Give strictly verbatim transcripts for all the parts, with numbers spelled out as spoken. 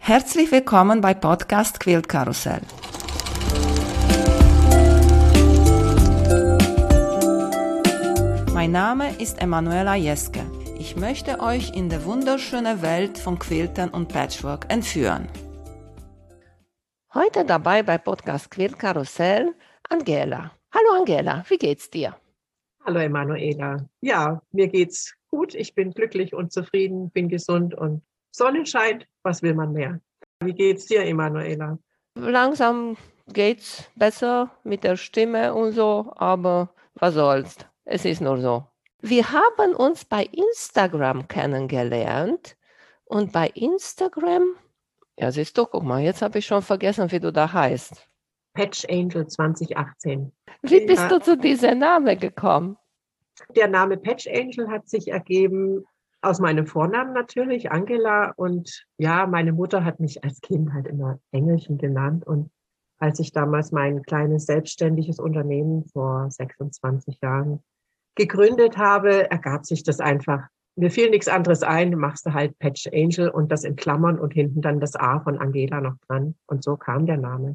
Herzlich willkommen bei Podcast Quiltkarussell. Mein Name ist Emanuela Jeske. Ich möchte euch in die wunderschöne Welt von Quiltern und Patchwork entführen. Heute dabei bei Podcast Quiltkarussell Angela. Hallo Angela, wie geht's dir? Hallo Emanuela. Ja, mir geht's gut. Ich bin glücklich und zufrieden, bin gesund und Sonne scheint. Was will man mehr? Wie geht's dir, Emanuela? Langsam geht's besser mit der Stimme und so, aber was soll's? Es ist nur so. Wir haben uns bei Instagram kennengelernt und bei Instagram, ja siehst du, guck mal, jetzt habe ich schon vergessen, wie du da heißt. Patch Angel zwanzig achtzehn. Wie bist ja, du zu diesem Namen gekommen? Der Name Patch Angel hat sich ergeben aus meinem Vornamen natürlich, Angela. Und ja, meine Mutter hat mich als Kind halt immer Engelchen genannt. Und als ich damals mein kleines selbstständiges Unternehmen vor sechsundzwanzig Jahren gegründet habe, ergab sich das einfach. Mir fiel nichts anderes ein, machst du halt Patch Angel und das in Klammern und hinten dann das A von Angela noch dran. Und so kam der Name.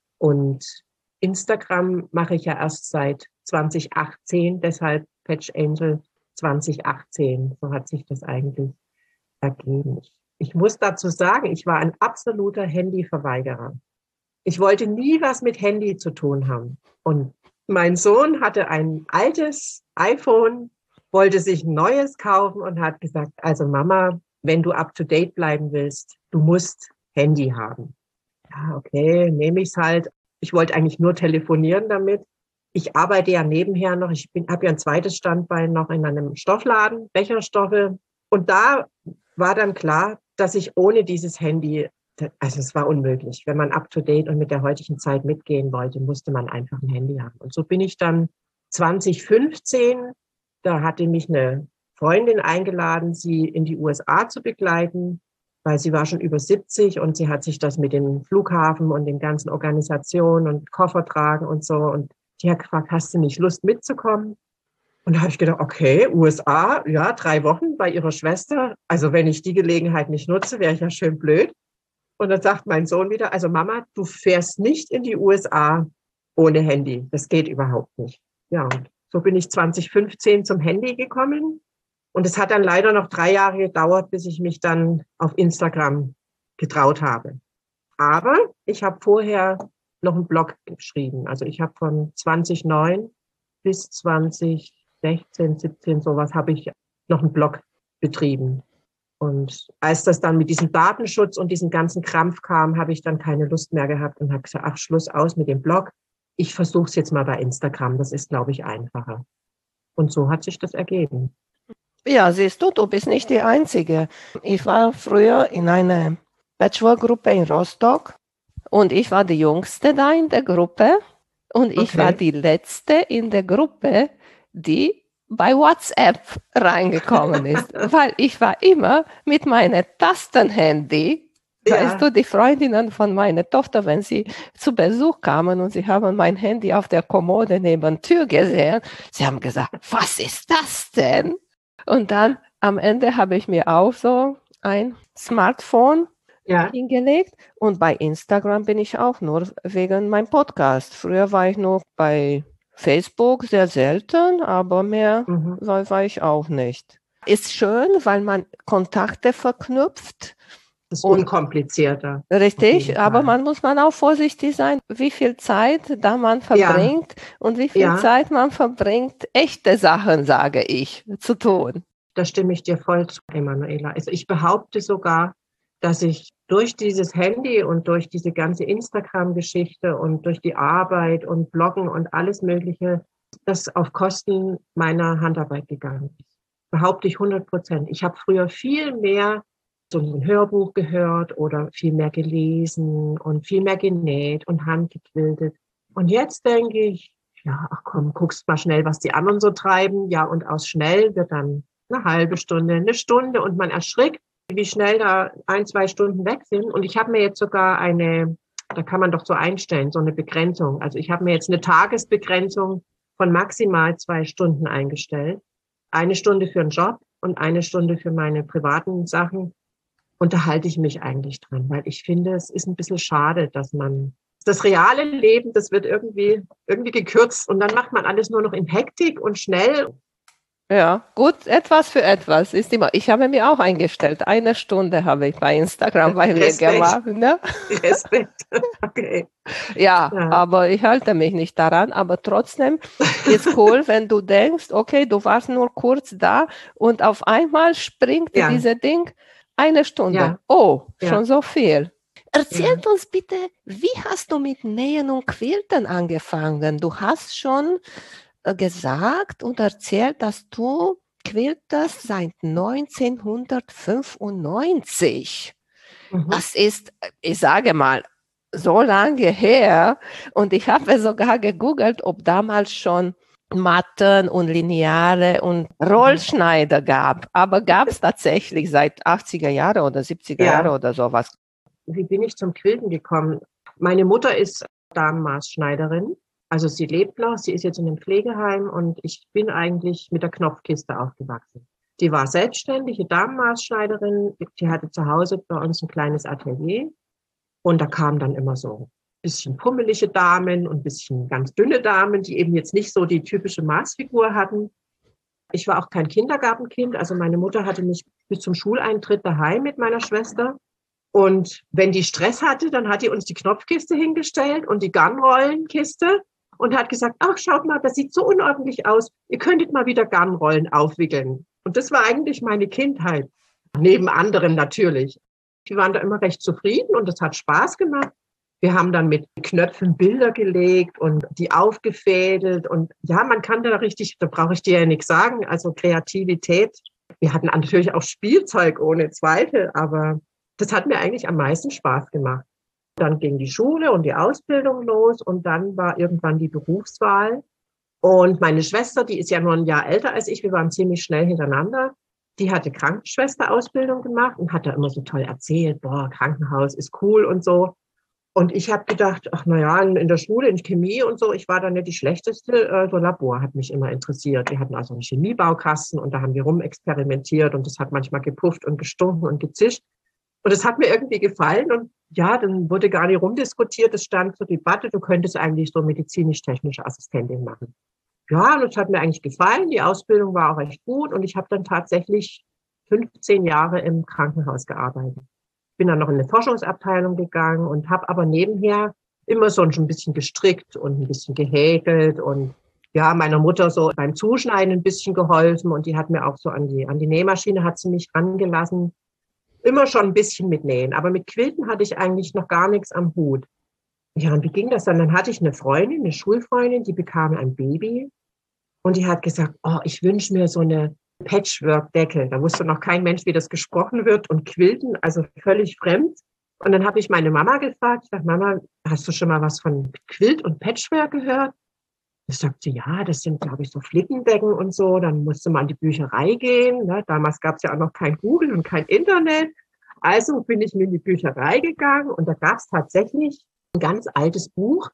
Und Instagram mache ich ja erst seit zwanzig achtzehn, deshalb Patch Angel zwanzig achtzehn. So hat sich das eigentlich ergeben. Ich muss dazu sagen, ich war ein absoluter Handyverweigerer. Ich wollte nie was mit Handy zu tun haben. Und mein Sohn hatte ein altes iPhone, wollte sich ein neues kaufen und hat gesagt, also Mama, wenn du up to date bleiben willst, du musst Handy haben. Ja, okay, nehme ich es halt. Ich wollte eigentlich nur telefonieren damit. Ich arbeite ja nebenher noch. Ich bin, habe ja ein zweites Standbein noch in einem Stoffladen, Becherstoffe. Und da war dann klar, dass ich ohne dieses Handy, also es war unmöglich. Wenn man up to date und mit der heutigen Zeit mitgehen wollte, musste man einfach ein Handy haben. Und so bin ich dann zwanzig fünfzehn, da hatte mich eine Freundin eingeladen, sie in die U S A zu begleiten, weil sie war schon über siebzig und sie hat sich das mit dem Flughafen und den ganzen Organisationen und Koffer tragen und so. Und die hat gefragt, hast du nicht Lust mitzukommen? Und da habe ich gedacht, okay, U S A, ja, drei Wochen bei ihrer Schwester. Also wenn ich die Gelegenheit nicht nutze, wäre ich ja schön blöd. Und dann sagt mein Sohn wieder, also Mama, du fährst nicht in die U S A ohne Handy. Das geht überhaupt nicht. Ja, und so bin ich zwanzig fünfzehn zum Handy gekommen. Und es hat dann leider noch drei Jahre gedauert, bis ich mich dann auf Instagram getraut habe. Aber ich habe vorher noch einen Blog geschrieben. Also ich habe von zwanzig neun bis zwanzig sechzehn, siebzehn, sowas habe ich noch einen Blog betrieben. Und als das dann mit diesem Datenschutz und diesem ganzen Krampf kam, habe ich dann keine Lust mehr gehabt und habe gesagt, ach, Schluss aus mit dem Blog. Ich versuche es jetzt mal bei Instagram. Das ist, glaube ich, einfacher. Und so hat sich das ergeben. Ja, siehst du, du bist nicht die Einzige. Ich war früher in einer Patchwork-Gruppe in Rostock und ich war die Jüngste da in der Gruppe und ich Okay. war die Letzte in der Gruppe, die bei WhatsApp reingekommen ist, weil ich war immer mit meinem Tastenhandy. Ja. Weißt du, die Freundinnen von meiner Tochter, wenn sie zu Besuch kamen und sie haben mein Handy auf der Kommode neben der Tür gesehen, sie haben gesagt, was ist das denn? Und dann am Ende habe ich mir auch so ein Smartphone Ja. hingelegt und bei Instagram bin ich auch nur wegen meinem Podcast. Früher war ich nur bei Facebook sehr selten, aber mehr Mhm. war, war ich auch nicht. Ist schön, weil man Kontakte verknüpft. Das ist Und unkomplizierter. richtig, aber man muss man auch vorsichtig sein, wie viel Zeit da man verbringt Ja. und wie viel Ja. Zeit man verbringt, echte Sachen, sage ich, zu tun. Da stimme ich dir voll zu, Emanuela. Also ich behaupte sogar, dass ich durch dieses Handy und durch diese ganze Instagram-Geschichte und durch die Arbeit und Bloggen und alles Mögliche, das auf Kosten meiner Handarbeit gegangen ist. Behaupte ich hundert Prozent. Ich habe früher viel mehr so ein Hörbuch gehört oder viel mehr gelesen und viel mehr genäht und handgequiltet. Und jetzt denke ich, ja, ach komm, guckst mal schnell, was die anderen so treiben. Ja, und aus schnell wird dann eine halbe Stunde, eine Stunde und man erschrickt, wie schnell da ein, zwei Stunden weg sind. Und ich habe mir jetzt sogar eine, da kann man doch so einstellen, so eine Begrenzung. Also ich habe mir jetzt eine Tagesbegrenzung von maximal zwei Stunden eingestellt. Eine Stunde für einen Job und eine Stunde für meine privaten Sachen. Und da halte ich mich eigentlich dran, weil ich finde, es ist ein bisschen schade, dass man das reale Leben, das wird irgendwie, irgendwie gekürzt und dann macht man alles nur noch in Hektik und schnell. Ja, gut, etwas für etwas ist immer. Ich habe mir auch eingestellt, eine Stunde habe ich bei Instagram bei mir Respekt, gemacht. Ne? Respekt. Okay. Ja, Ja, aber ich halte mich nicht daran. Aber trotzdem ist cool, wenn du denkst, okay, du warst nur kurz da und auf einmal springt ja, diese Ding eine Stunde. ja, Oh, ja, schon so viel. Erzähl ja. uns bitte, wie hast du mit Nähen und Quilten angefangen? Du hast schon äh, gesagt und erzählt, dass du quiltest seit neunzehnhundertfünfundneunzig. Mhm. Das ist, ich sage mal, so lange her. Und ich habe sogar gegoogelt, ob damals schon Matten und Lineare und Mhm. Rollschneider gab. Aber gab es tatsächlich seit achtziger Jahre oder siebziger Jahre Ja, oder sowas. wie bin ich zum Quilten gekommen? Meine Mutter ist Damenmaßschneiderin. Also sie lebt noch, sie ist jetzt in einem Pflegeheim und ich bin eigentlich mit der Knopfkiste aufgewachsen. Die war selbstständige Damenmaßschneiderin. Die hatte zu Hause bei uns ein kleines Atelier und da kamen dann immer so ein bisschen pummelige Damen und ein bisschen ganz dünne Damen, die eben jetzt nicht so die typische Maßfigur hatten. Ich war auch kein Kindergartenkind. Also meine Mutter hatte mich bis zum Schuleintritt daheim mit meiner Schwester. Und wenn die Stress hatte, dann hat die uns die Knopfkiste hingestellt und die Garnrollenkiste und hat gesagt, ach, schaut mal, das sieht so unordentlich aus. Ihr könntet mal wieder Garnrollen aufwickeln. Und das war eigentlich meine Kindheit. Neben anderen natürlich. Die waren da immer recht zufrieden und es hat Spaß gemacht. Wir haben dann mit Knöpfen Bilder gelegt und die aufgefädelt. Und ja, man kann da richtig, da brauche ich dir ja nichts sagen, also Kreativität. Wir hatten natürlich auch Spielzeug ohne Zweifel, aber das hat mir eigentlich am meisten Spaß gemacht. Dann ging die Schule und die Ausbildung los und dann war irgendwann die Berufswahl. Und meine Schwester, die ist ja nur ein Jahr älter als ich, wir waren ziemlich schnell hintereinander. Die hatte Krankenschwesterausbildung gemacht und hat da immer so toll erzählt, boah, Krankenhaus ist cool und so. Und ich habe gedacht, ach na ja, in der Schule, in Chemie und so, ich war da nicht die Schlechteste. Äh, so Labor hat mich immer interessiert. Wir hatten also einen Chemiebaukasten und da haben wir rumexperimentiert und das hat manchmal gepufft und gestunken und gezischt. Und es hat mir irgendwie gefallen und ja, dann wurde gar nicht rumdiskutiert, es stand zur Debatte, du könntest eigentlich so medizinisch-technische Assistentin machen. Ja, und es hat mir eigentlich gefallen, die Ausbildung war auch recht gut und ich habe dann tatsächlich fünfzehn Jahre im Krankenhaus gearbeitet. Bin dann noch in eine Forschungsabteilung gegangen und habe aber nebenher immer so ein bisschen gestrickt und ein bisschen gehäkelt und ja, meiner Mutter so beim Zuschneiden ein bisschen geholfen und die hat mir auch so an die, an die Nähmaschine hat sie mich rangelassen. Immer schon ein bisschen mit Nähen, aber mit Quilten hatte ich eigentlich noch gar nichts am Hut. Ja, und wie ging das dann? Dann hatte ich eine Freundin, eine Schulfreundin, die bekam ein Baby und die hat gesagt, oh, ich wünsche mir so eine Patchwork-Decke. Da wusste noch kein Mensch, wie das gesprochen wird und Quilten, also völlig fremd. Und dann habe ich meine Mama gefragt, ich sage, Mama, hast du schon mal was von Quilt und Patchwork gehört? Da sagt sie, ja, das sind, glaube ich, so Flickendecken und so. Dann musste man an die Bücherei gehen. Ne? Damals gab es ja auch noch kein Google und kein Internet. Also bin ich in die Bücherei gegangen und da gab es tatsächlich ein ganz altes Buch.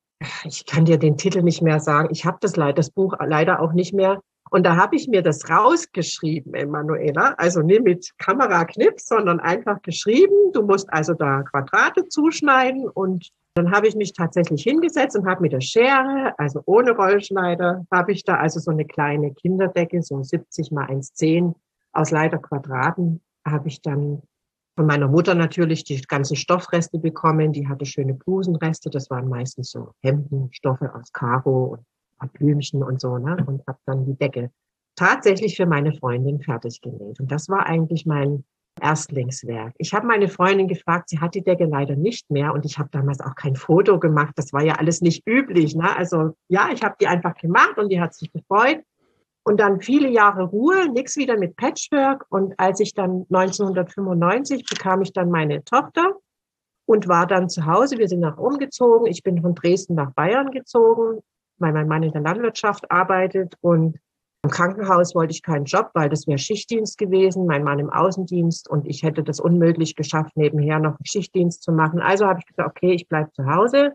Ich kann dir den Titel nicht mehr sagen. Ich habe das, das Buch leider auch nicht mehr. Und da habe ich mir das rausgeschrieben, Emanuela. Also nicht mit Kameraknips, sondern einfach geschrieben. Du musst also da Quadrate zuschneiden. Und dann habe ich mich tatsächlich hingesetzt und habe mit der Schere, also ohne Rollschneider, habe ich da also so eine kleine Kinderdecke, so siebzig mal eins Komma zehn aus lauter Quadraten, habe ich dann von meiner Mutter natürlich die ganzen Stoffreste bekommen. Die hatte schöne Blusenreste. Das waren meistens so Hemdenstoffe aus Karo und Blümchen und so, ne? Und habe dann die Decke tatsächlich für meine Freundin fertig genäht. Und das war eigentlich mein Erstlingswerk. Ich habe meine Freundin gefragt, sie hat die Decke leider nicht mehr und ich habe damals auch kein Foto gemacht. Das war ja alles nicht üblich, ne? Also ja, ich habe die einfach gemacht und die hat sich gefreut. Und dann viele Jahre Ruhe, nichts wieder mit Patchwork. Und als ich dann neunzehnhundertfünfundneunzig bekam ich dann meine Tochter und war dann zu Hause. Wir sind nach umgezogen. Ich bin von Dresden nach Bayern gezogen, weil mein Mann in der Landwirtschaft arbeitet. Und im Krankenhaus wollte ich keinen Job, weil das wäre Schichtdienst gewesen, mein Mann im Außendienst. Und ich hätte das unmöglich geschafft, nebenher noch Schichtdienst zu machen. Also habe ich gesagt, okay, ich bleibe zu Hause.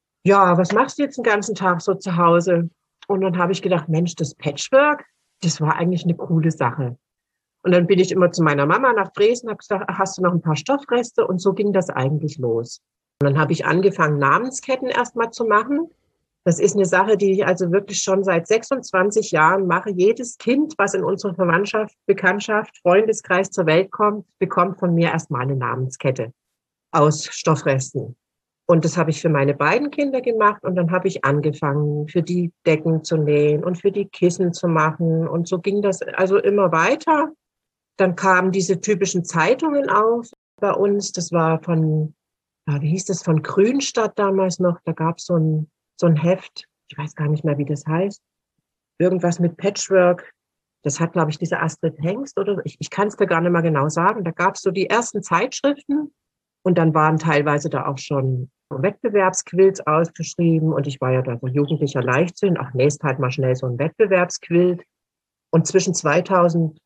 Ja, was machst du jetzt den ganzen Tag so zu Hause? Und dann habe ich gedacht, Mensch, das Patchwork, das war eigentlich eine coole Sache. Und dann bin ich immer zu meiner Mama nach Dresden, habe gesagt, ach, hast du noch ein paar Stoffreste? Und so ging das eigentlich los. Und dann habe ich angefangen, Namensketten erstmal zu machen. Das ist eine Sache, die ich also wirklich schon seit sechsundzwanzig Jahren mache. Jedes Kind, was in unserer Verwandtschaft, Bekanntschaft, Freundeskreis zur Welt kommt, bekommt von mir erstmal eine Namenskette aus Stoffresten. Und das habe ich für meine beiden Kinder gemacht. Und dann habe ich angefangen, für die Decken zu nähen und für die Kissen zu machen. Und so ging das also immer weiter. Dann kamen diese typischen Zeitungen auf bei uns. Das war von, ja, wie hieß das, von Grünstadt damals noch. Da gab es so ein, so ein Heft. Ich weiß gar nicht mehr, wie das heißt. Irgendwas mit Patchwork. Das hat, glaube ich, diese Astrid Hengst oder ich, ich kann es dir gar nicht mehr genau sagen. Da gab es so die ersten Zeitschriften und dann waren teilweise da auch schon Wettbewerbsquilts ausgeschrieben. Und ich war ja da so jugendlicher Leichtsinn. Ach, nächst halt mal schnell so ein Wettbewerbsquilt. Und zwischen zweitausendfünf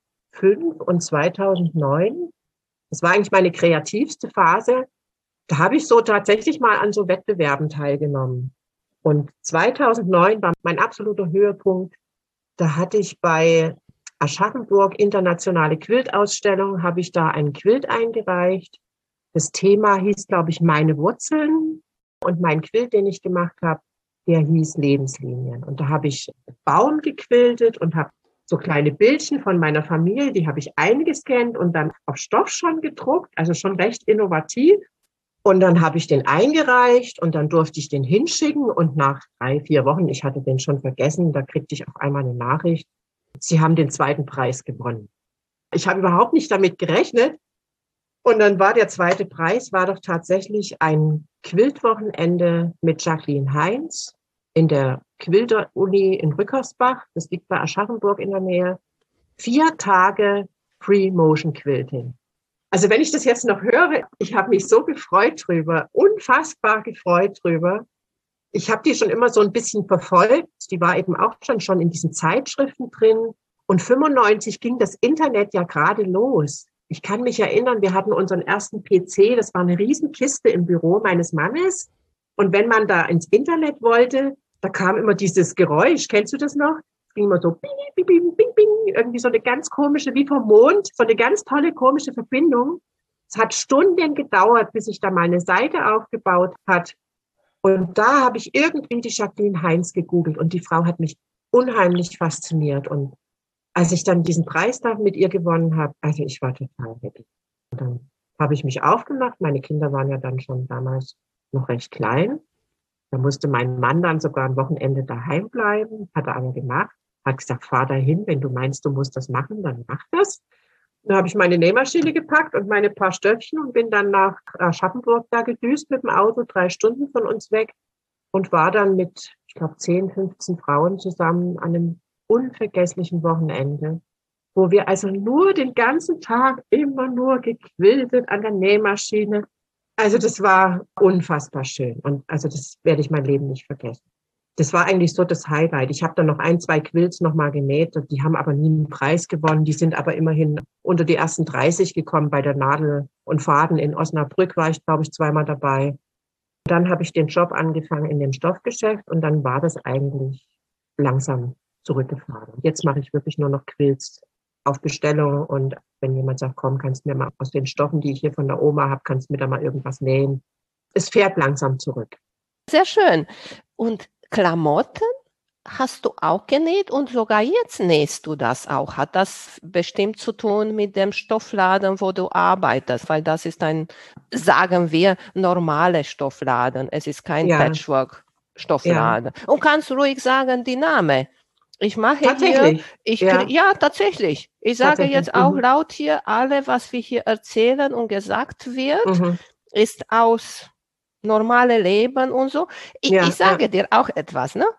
und zweitausendneun, das war eigentlich meine kreativste Phase, da habe ich so tatsächlich mal an so Wettbewerben teilgenommen. Und zweitausendneun war mein absoluter Höhepunkt. Da hatte ich bei Aschaffenburg internationale Quiltausstellung, habe ich da einen Quilt eingereicht. Das Thema hieß, glaube ich, meine Wurzeln. Und mein Quilt, den ich gemacht habe, der hieß Lebenslinien. Und da habe ich Baum gequiltet und habe so kleine Bildchen von meiner Familie, die habe ich eingescannt und dann auf Stoff schon gedruckt, also schon recht innovativ. Und dann habe ich den eingereicht und dann durfte ich den hinschicken und nach drei, vier Wochen, ich hatte den schon vergessen, da kriegte ich auf einmal eine Nachricht, Sie haben den zweiten Preis gewonnen. Ich habe überhaupt nicht damit gerechnet. Und dann war der zweite Preis, war doch tatsächlich ein Quiltwochenende mit Jacqueline Heinz in der Quilter-Uni in Rückersbach. Das liegt bei Aschaffenburg in der Nähe. Vier Tage Free Motion Quilting. Also wenn ich das jetzt noch höre, ich habe mich so gefreut drüber, unfassbar gefreut drüber. Ich habe die schon immer so ein bisschen verfolgt. Die war eben auch schon, schon in diesen Zeitschriften drin. Und fünfundneunzig ging das Internet ja gerade los. Ich kann mich erinnern, wir hatten unseren ersten P C, das war eine Riesenkiste im Büro meines Mannes. Und wenn man da ins Internet wollte, da kam immer dieses Geräusch. Kennst du das noch? Es ging immer so bing, bing, bing, bing, bing, irgendwie so eine ganz komische, wie vom Mond, so eine ganz tolle, komische Verbindung. Es hat Stunden gedauert, bis sich da mal eine Seite aufgebaut hat. Und da habe ich irgendwie die Jacqueline Heinz gegoogelt und die Frau hat mich unheimlich fasziniert. Und als ich dann diesen Preis da mit ihr gewonnen habe, also ich war total happy. Und dann habe ich mich aufgemacht. Meine Kinder waren ja dann schon damals noch recht klein. Da musste mein Mann dann sogar ein Wochenende daheim bleiben, hat er aber gemacht. Hat gesagt, fahr dahin, wenn du meinst, du musst das machen, dann mach das. Dann habe ich meine Nähmaschine gepackt und meine paar Stöckchen und bin dann nach Aschaffenburg da gedüst mit dem Auto, drei Stunden von uns weg und war dann mit, ich glaube, zehn, fünfzehn Frauen zusammen an einem unvergesslichen Wochenende, wo wir also nur den ganzen Tag immer nur gequiltet an der Nähmaschine. Also das war unfassbar schön und also das werde ich mein Leben nicht vergessen. Das war eigentlich so das Highlight. Ich habe dann noch ein, zwei Quilts noch mal genäht. Die haben aber nie einen Preis gewonnen. Die sind aber immerhin unter die ersten dreißig gekommen. Bei der Nadel und Faden in Osnabrück war ich, glaube ich, zweimal dabei. Dann habe ich den Job angefangen in dem Stoffgeschäft und dann war das eigentlich langsam zurückgefahren. Jetzt mache ich wirklich nur noch Quilts auf Bestellung und wenn jemand sagt, komm, kannst du mir mal aus den Stoffen, die ich hier von der Oma habe, kannst du mir da mal irgendwas nähen. Es fährt langsam zurück. Sehr schön. Und Klamotten hast du auch genäht und sogar jetzt nähst du das auch. Hat das bestimmt zu tun mit dem Stoffladen, wo du arbeitest? Weil das ist ein, sagen wir, normaler Stoffladen. Es ist kein Ja, Patchwork-Stoffladen. ja. Und kannst ruhig sagen, die Name. Ich mache hier, Tatsächlich, ich, ja, ja, tatsächlich. Ich sage tatsächlich. jetzt auch Mhm. laut hier, alle, was wir hier erzählen und gesagt wird, Mhm. ist aus normale Leben und so. Ich, Ja, ich sage ja. dir auch etwas, ne?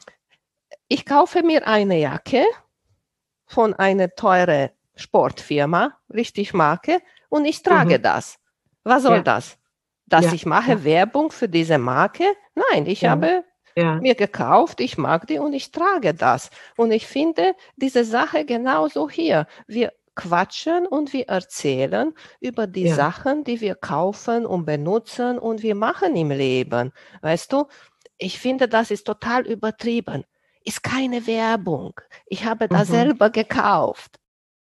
Ich kaufe mir eine Jacke von einer teuren Sportfirma, richtig Marke, und ich trage Mhm. das. Was soll Ja, das? Dass ja, ich mache ja, Werbung für diese Marke? Nein, ich ja, habe ja, mir gekauft, ich mag die und ich trage das. Und ich finde diese Sache genauso hier. Wir quatschen und wir erzählen über die ja. Sachen, die wir kaufen und benutzen und wir machen im Leben. Weißt du, ich finde, das ist total übertrieben. Ist keine Werbung. Ich habe das Mhm. selber gekauft.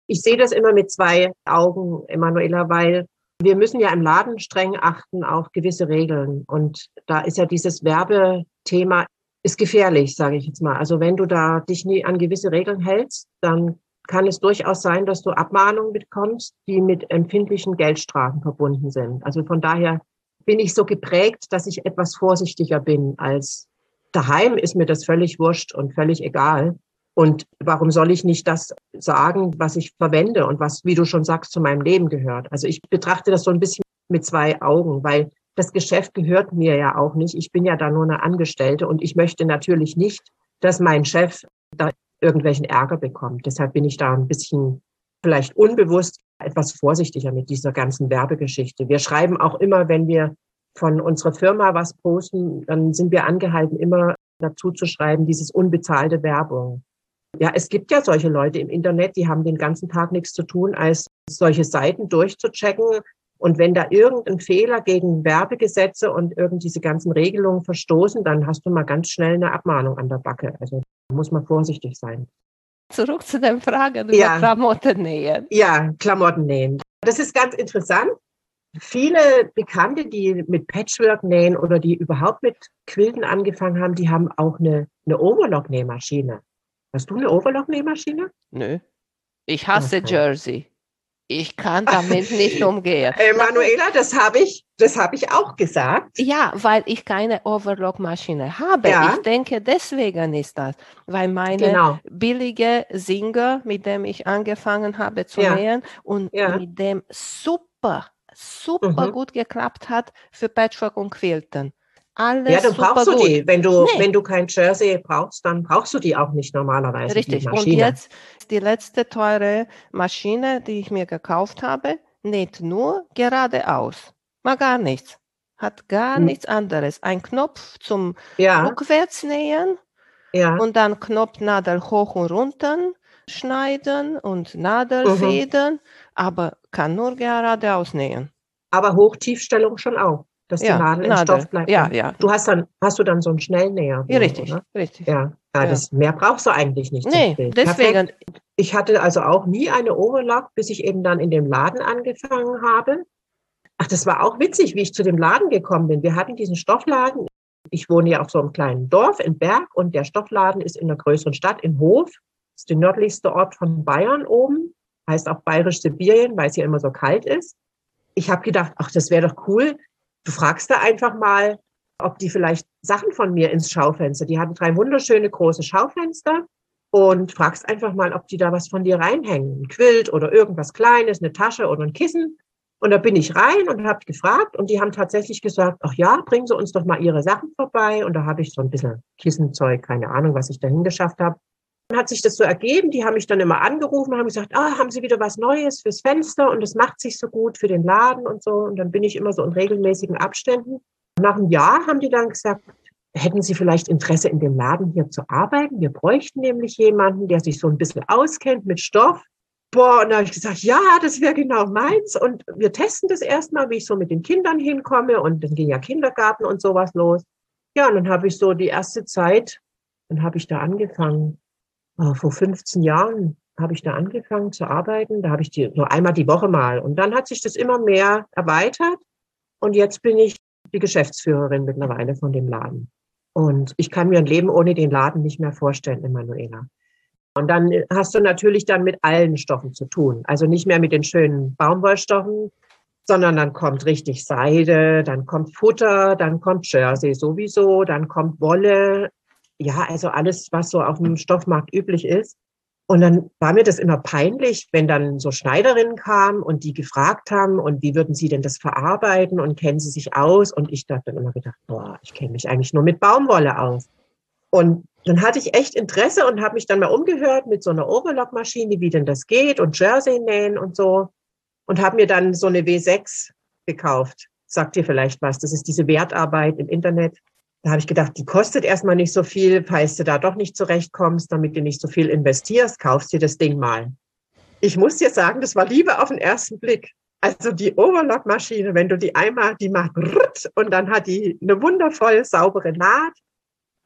Ich sehe das immer mit zwei Augen, Emanuela, weil wir müssen ja im Laden streng achten auf gewisse Regeln. Und da ist ja dieses Werbethema ist gefährlich, sage ich jetzt mal. Also wenn du da dich nie an gewisse Regeln hältst, dann kann es durchaus sein, dass du Abmahnungen bekommst, die mit empfindlichen Geldstrafen verbunden sind. Also von daher bin ich so geprägt, dass ich etwas vorsichtiger bin als daheim ist mir das völlig wurscht und völlig egal. Und warum soll ich nicht das sagen, was ich verwende und was, wie du schon sagst, zu meinem Leben gehört? Also ich betrachte das so ein bisschen mit zwei Augen, weil das Geschäft gehört mir ja auch nicht. Ich bin ja da nur eine Angestellte und ich möchte natürlich nicht, dass mein Chef da irgendwelchen Ärger bekommt. Deshalb bin ich da ein bisschen vielleicht unbewusst etwas vorsichtiger mit dieser ganzen Werbegeschichte. Wir schreiben auch immer, wenn wir von unserer Firma was posten, dann sind wir angehalten, immer dazu zu schreiben, dieses unbezahlte Werbung. Ja, es gibt ja solche Leute im Internet, die haben den ganzen Tag nichts zu tun, als solche Seiten durchzuchecken. Und wenn da irgendein Fehler gegen Werbegesetze und irgend diese ganzen Regelungen verstoßen, dann hast du mal ganz schnell eine Abmahnung an der Backe. Also da muss man vorsichtig sein. Zurück zu den Fragen über Ja. Klamotten nähen. Ja, Klamotten nähen. Das ist ganz interessant. Viele Bekannte, die mit Patchwork nähen oder die überhaupt mit Quilten angefangen haben, die haben auch eine, eine Overlock-Nähmaschine. Hast du eine Overlock-Nähmaschine? Nö. Ich hasse Okay. Jersey. Ich kann damit nicht umgehen. Emanuela, das habe ich, das habe ich auch gesagt. Ja, weil ich keine Overlock-Maschine habe. Ja. Ich denke, deswegen ist das. Weil meine Genau. billige Singer, mit dem ich angefangen habe zu Ja. nähen und Ja. mit dem super, super Mhm. gut geklappt hat für Patchwork und Quilten. Alles Ja, dann super brauchst du gut. die. Wenn du, Nee. wenn du kein Jersey brauchst, dann brauchst du die auch nicht normalerweise, Richtig. die Und Maschine. jetzt die letzte teure Maschine, die ich mir gekauft habe, näht nur geradeaus. Mal gar nichts. Hat gar Hm. nichts anderes. Ein Knopf zum Ja, Rückwärtsnähen ja. und dann Knopfnadel hoch und runter schneiden und Mhm. Nadelfäden, aber kann nur geradeaus nähen. Aber Hochtiefstellung schon auch, dass die Ja, Nadel im Nadel. Stoff bleibt. Ja, Ja. ja. Du hast dann, hast du dann so einen Schnellnäher, Ja, wohl, richtig, oder? richtig. Ja, ja, Ja. das mehr brauchst du eigentlich nicht zum Nee, Quilt. deswegen, Perfekt. Ich hatte also auch nie eine Overlock, bis ich eben dann in dem Laden angefangen habe. Ach, das war auch witzig, wie ich zu dem Laden gekommen bin. Wir hatten diesen Stoffladen. Ich wohne ja auf so einem kleinen Dorf im Berg und der Stoffladen ist in einer größeren Stadt in Hof. Das ist der nördlichste Ort von Bayern oben. Heißt auch Bayerisch-Sibirien, weil es hier immer so kalt ist. Ich habe gedacht, ach, das wäre doch cool. Du fragst da einfach mal, ob die vielleicht Sachen von mir ins Schaufenster. Die hatten drei wunderschöne große Schaufenster und fragst einfach mal, ob die da was von dir reinhängen. Ein Quilt oder irgendwas Kleines, eine Tasche oder ein Kissen. Und da bin ich rein und habe gefragt und die haben tatsächlich gesagt, ach ja, bringen Sie uns doch mal Ihre Sachen vorbei. Und da habe ich so ein bisschen Kissenzeug, keine Ahnung, was ich dahin geschafft habe. Dann hat sich das so ergeben, die haben mich dann immer angerufen, haben gesagt, ah, haben Sie wieder was Neues fürs Fenster und es macht sich so gut für den Laden und so. Und dann bin ich immer so in regelmäßigen Abständen. Nach einem Jahr haben die dann gesagt, hätten Sie vielleicht Interesse in dem Laden hier zu arbeiten? Wir bräuchten nämlich jemanden, der sich so ein bisschen auskennt mit Stoff. Boah, und da habe ich gesagt, ja, das wäre genau meins. Und wir testen das erstmal, wie ich so mit den Kindern hinkomme. Und dann ging ja Kindergarten und sowas los. Ja, und dann habe ich so die erste Zeit, dann habe ich da angefangen. Oh, vor fünfzehn Jahren habe ich da angefangen zu arbeiten. Da habe ich die nur einmal die Woche mal. Und dann hat sich das immer mehr erweitert. Und jetzt bin ich die Geschäftsführerin mittlerweile von dem Laden. Und ich kann mir ein Leben ohne den Laden nicht mehr vorstellen, Emanuela. Und dann hast du natürlich dann mit allen Stoffen zu tun. Also nicht mehr mit den schönen Baumwollstoffen, sondern dann kommt richtig Seide, dann kommt Futter, dann kommt Jersey sowieso, dann kommt Wolle. Ja, also alles, was so auf dem Stoffmarkt üblich ist. Und dann war mir das immer peinlich, wenn dann so Schneiderinnen kamen und die gefragt haben, und wie würden sie denn das verarbeiten und kennen sie sich aus? Und ich dachte dann immer gedacht, boah, ich kenne mich eigentlich nur mit Baumwolle aus. Und dann hatte ich echt Interesse und habe mich dann mal umgehört mit so einer Overlock-Maschine, wie denn das geht und Jersey nähen und so. Und habe mir dann so eine W sechs gekauft. Sagt dir vielleicht was, das ist diese Wertarbeit im Internet. Da habe ich gedacht, die kostet erstmal nicht so viel, falls du da doch nicht zurechtkommst, damit du nicht so viel investierst, kaufst dir das Ding mal. Ich muss dir sagen, das war Liebe auf den ersten Blick. Also die Overlock-Maschine, wenn du die einmal, die macht und dann hat die eine wundervoll saubere Naht.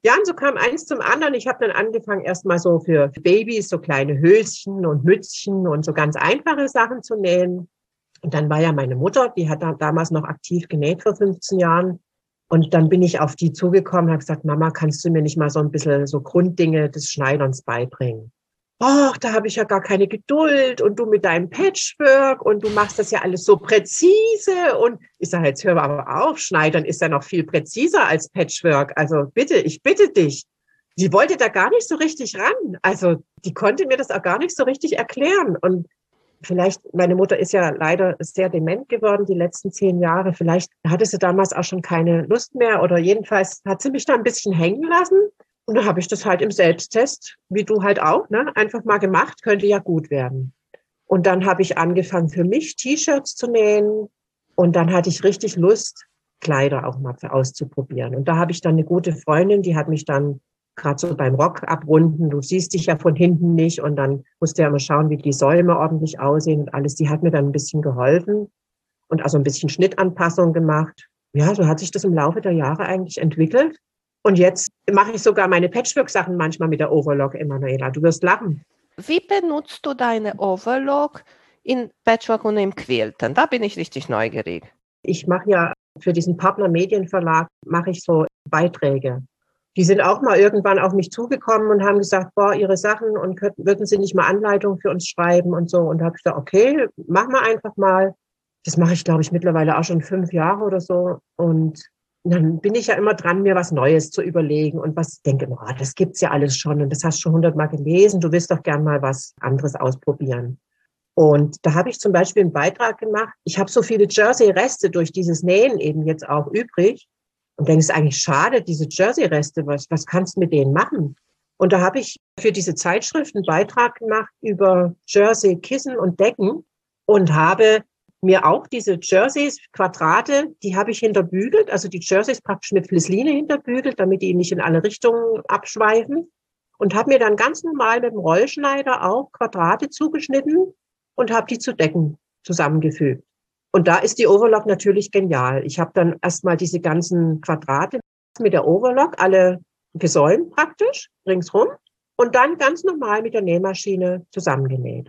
Ja, und so kam eins zum anderen. Ich habe dann angefangen, erstmal so für Babys so kleine Höschen und Mützchen und so ganz einfache Sachen zu nähen. Und dann war ja meine Mutter, die hat da damals noch aktiv genäht vor fünfzehn Jahren. Und dann bin ich auf die zugekommen und habe gesagt, Mama, kannst du mir nicht mal so ein bisschen so Grunddinge des Schneiderns beibringen? Ach, da habe ich ja gar keine Geduld und du mit deinem Patchwork und du machst das ja alles so präzise. Und ich sage, jetzt hör aber auf, Schneidern ist ja noch viel präziser als Patchwork. Also bitte, ich bitte dich. Sie wollte da gar nicht so richtig ran. Also die konnte mir das auch gar nicht so richtig erklären. Und vielleicht, meine Mutter ist ja leider sehr dement geworden die letzten zehn Jahre. Vielleicht hatte sie damals auch schon keine Lust mehr oder jedenfalls hat sie mich da ein bisschen hängen lassen. Und da habe ich das halt im Selbsttest, wie du halt auch, ne, einfach mal gemacht, könnte ja gut werden. Und dann habe ich angefangen, für mich T-Shirts zu nähen. Und dann hatte ich richtig Lust, Kleider auch mal auszuprobieren. Und da habe ich dann eine gute Freundin, die hat mich dann gerade so beim Rock abrunden, du siehst dich ja von hinten nicht und dann musst du ja mal schauen, wie die Säume ordentlich aussehen und alles. Die hat mir dann ein bisschen geholfen und also ein bisschen Schnittanpassung gemacht. Ja, so hat sich das im Laufe der Jahre eigentlich entwickelt. Und jetzt mache ich sogar meine Patchwork-Sachen manchmal mit der Overlock, Emanuela. Du wirst lachen. Wie benutzt du deine Overlock in Patchwork und im Quilten? Da bin ich richtig neugierig. Ich mache ja für diesen Partner Medienverlag mache ich so Beiträge. Die sind auch mal irgendwann auf mich zugekommen und haben gesagt, boah, ihre Sachen und könnten, würden sie nicht mal Anleitungen für uns schreiben und so. Und da habe ich gesagt, okay, mach mal einfach mal. Das mache ich, glaube ich, mittlerweile auch schon fünf Jahre oder so. Und dann bin ich ja immer dran, mir was Neues zu überlegen und was denke, oh, das gibt's ja alles schon und das hast du schon hundertmal gelesen. Du willst doch gern mal was anderes ausprobieren. Und da habe ich zum Beispiel einen Beitrag gemacht. Ich habe so viele Jersey-Reste durch dieses Nähen eben jetzt auch übrig und denke, es ist eigentlich schade, diese Jersey-Reste, was, was kannst du mit denen machen? Und da habe ich für diese Zeitschrift einen Beitrag gemacht über Jersey-Kissen und Decken und habe mir auch diese Jerseys, Quadrate, die habe ich hinterbügelt, also die Jerseys praktisch mit Flissline hinterbügelt, damit die nicht in alle Richtungen abschweifen und habe mir dann ganz normal mit dem Rollschneider auch Quadrate zugeschnitten und habe die zu Decken zusammengefügt. Und da ist die Overlock natürlich genial. Ich habe dann erstmal diese ganzen Quadrate mit der Overlock, alle gesäumt praktisch, ringsrum, und dann ganz normal mit der Nähmaschine zusammengenäht.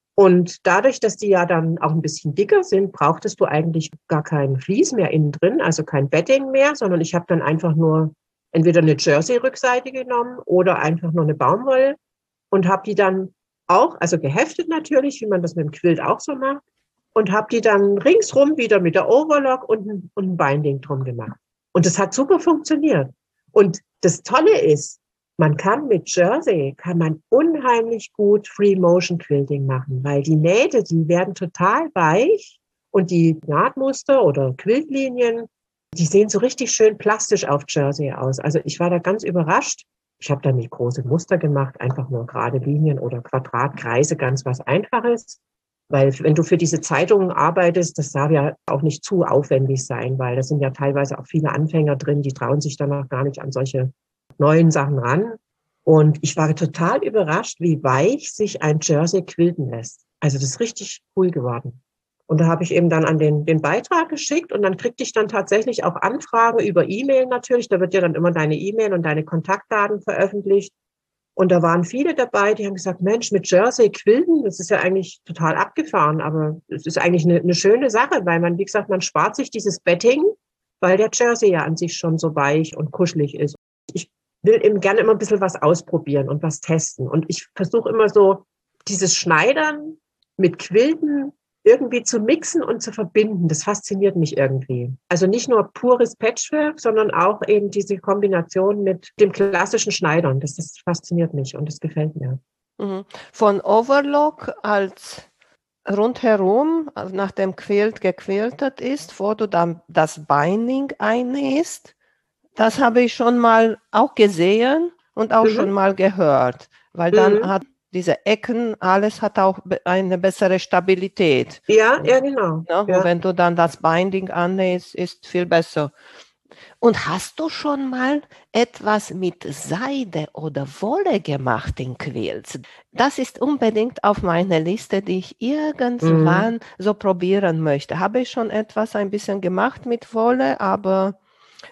Und dadurch, dass die ja dann auch ein bisschen dicker sind, brauchtest du eigentlich gar kein Vlies mehr innen drin, also kein Bedding mehr, sondern ich habe dann einfach nur entweder eine Jersey-Rückseite genommen oder einfach nur eine Baumwolle und habe die dann auch, also geheftet natürlich, wie man das mit dem Quilt auch so macht, und habe die dann ringsrum wieder mit der Overlock und ein, und ein Binding drum gemacht. Und das hat super funktioniert. Und das Tolle ist, man kann mit Jersey, kann man unheimlich gut Free Motion Quilting machen, weil die Nähte, die werden total weich und die Nahtmuster oder Quiltlinien, die sehen so richtig schön plastisch auf Jersey aus. Also ich war da ganz überrascht. Ich habe da nicht große Muster gemacht, einfach nur gerade Linien oder Quadratkreise, ganz was Einfaches. Weil wenn du für diese Zeitungen arbeitest, das darf ja auch nicht zu aufwendig sein, weil da sind ja teilweise auch viele Anfänger drin, die trauen sich dann auch gar nicht an solche neuen Sachen ran. Und ich war total überrascht, wie weich sich ein Jersey quilten lässt. Also das ist richtig cool geworden. Und da habe ich eben dann an den, den Beitrag geschickt und dann kriegte ich dann tatsächlich auch Anfragen über E-Mail natürlich. Da wird ja dann immer deine E-Mail und deine Kontaktdaten veröffentlicht. Und da waren viele dabei, die haben gesagt, Mensch, mit Jersey quilten, das ist ja eigentlich total abgefahren, aber es ist eigentlich eine, eine schöne Sache, weil man, wie gesagt, man spart sich dieses Bedding, weil der Jersey ja an sich schon so weich und kuschelig ist. Ich will eben gerne immer ein bisschen was ausprobieren und was testen. Und ich versuche immer so, dieses Schneidern mit Quilten irgendwie zu mixen und zu verbinden. Das fasziniert mich irgendwie. Also nicht nur pures Patchwork, sondern auch eben diese Kombination mit dem klassischen Schneidern. Das, das fasziniert mich und das gefällt mir. Von Overlock als rundherum, also nach dem Quilt gequiltet ist, wo du dann das Binding einnähst, das habe ich schon mal auch gesehen und auch mhm. schon mal gehört, weil dann mhm. hat diese Ecken, alles hat auch eine bessere Stabilität. Ja, ja, genau. Ja, ja. Und wenn du dann das Binding annähst, ist viel besser. Und hast du schon mal etwas mit Seide oder Wolle gemacht in Quilts? Das ist unbedingt auf meiner Liste, die ich irgendwann mhm. so probieren möchte. Habe ich schon etwas ein bisschen gemacht mit Wolle, aber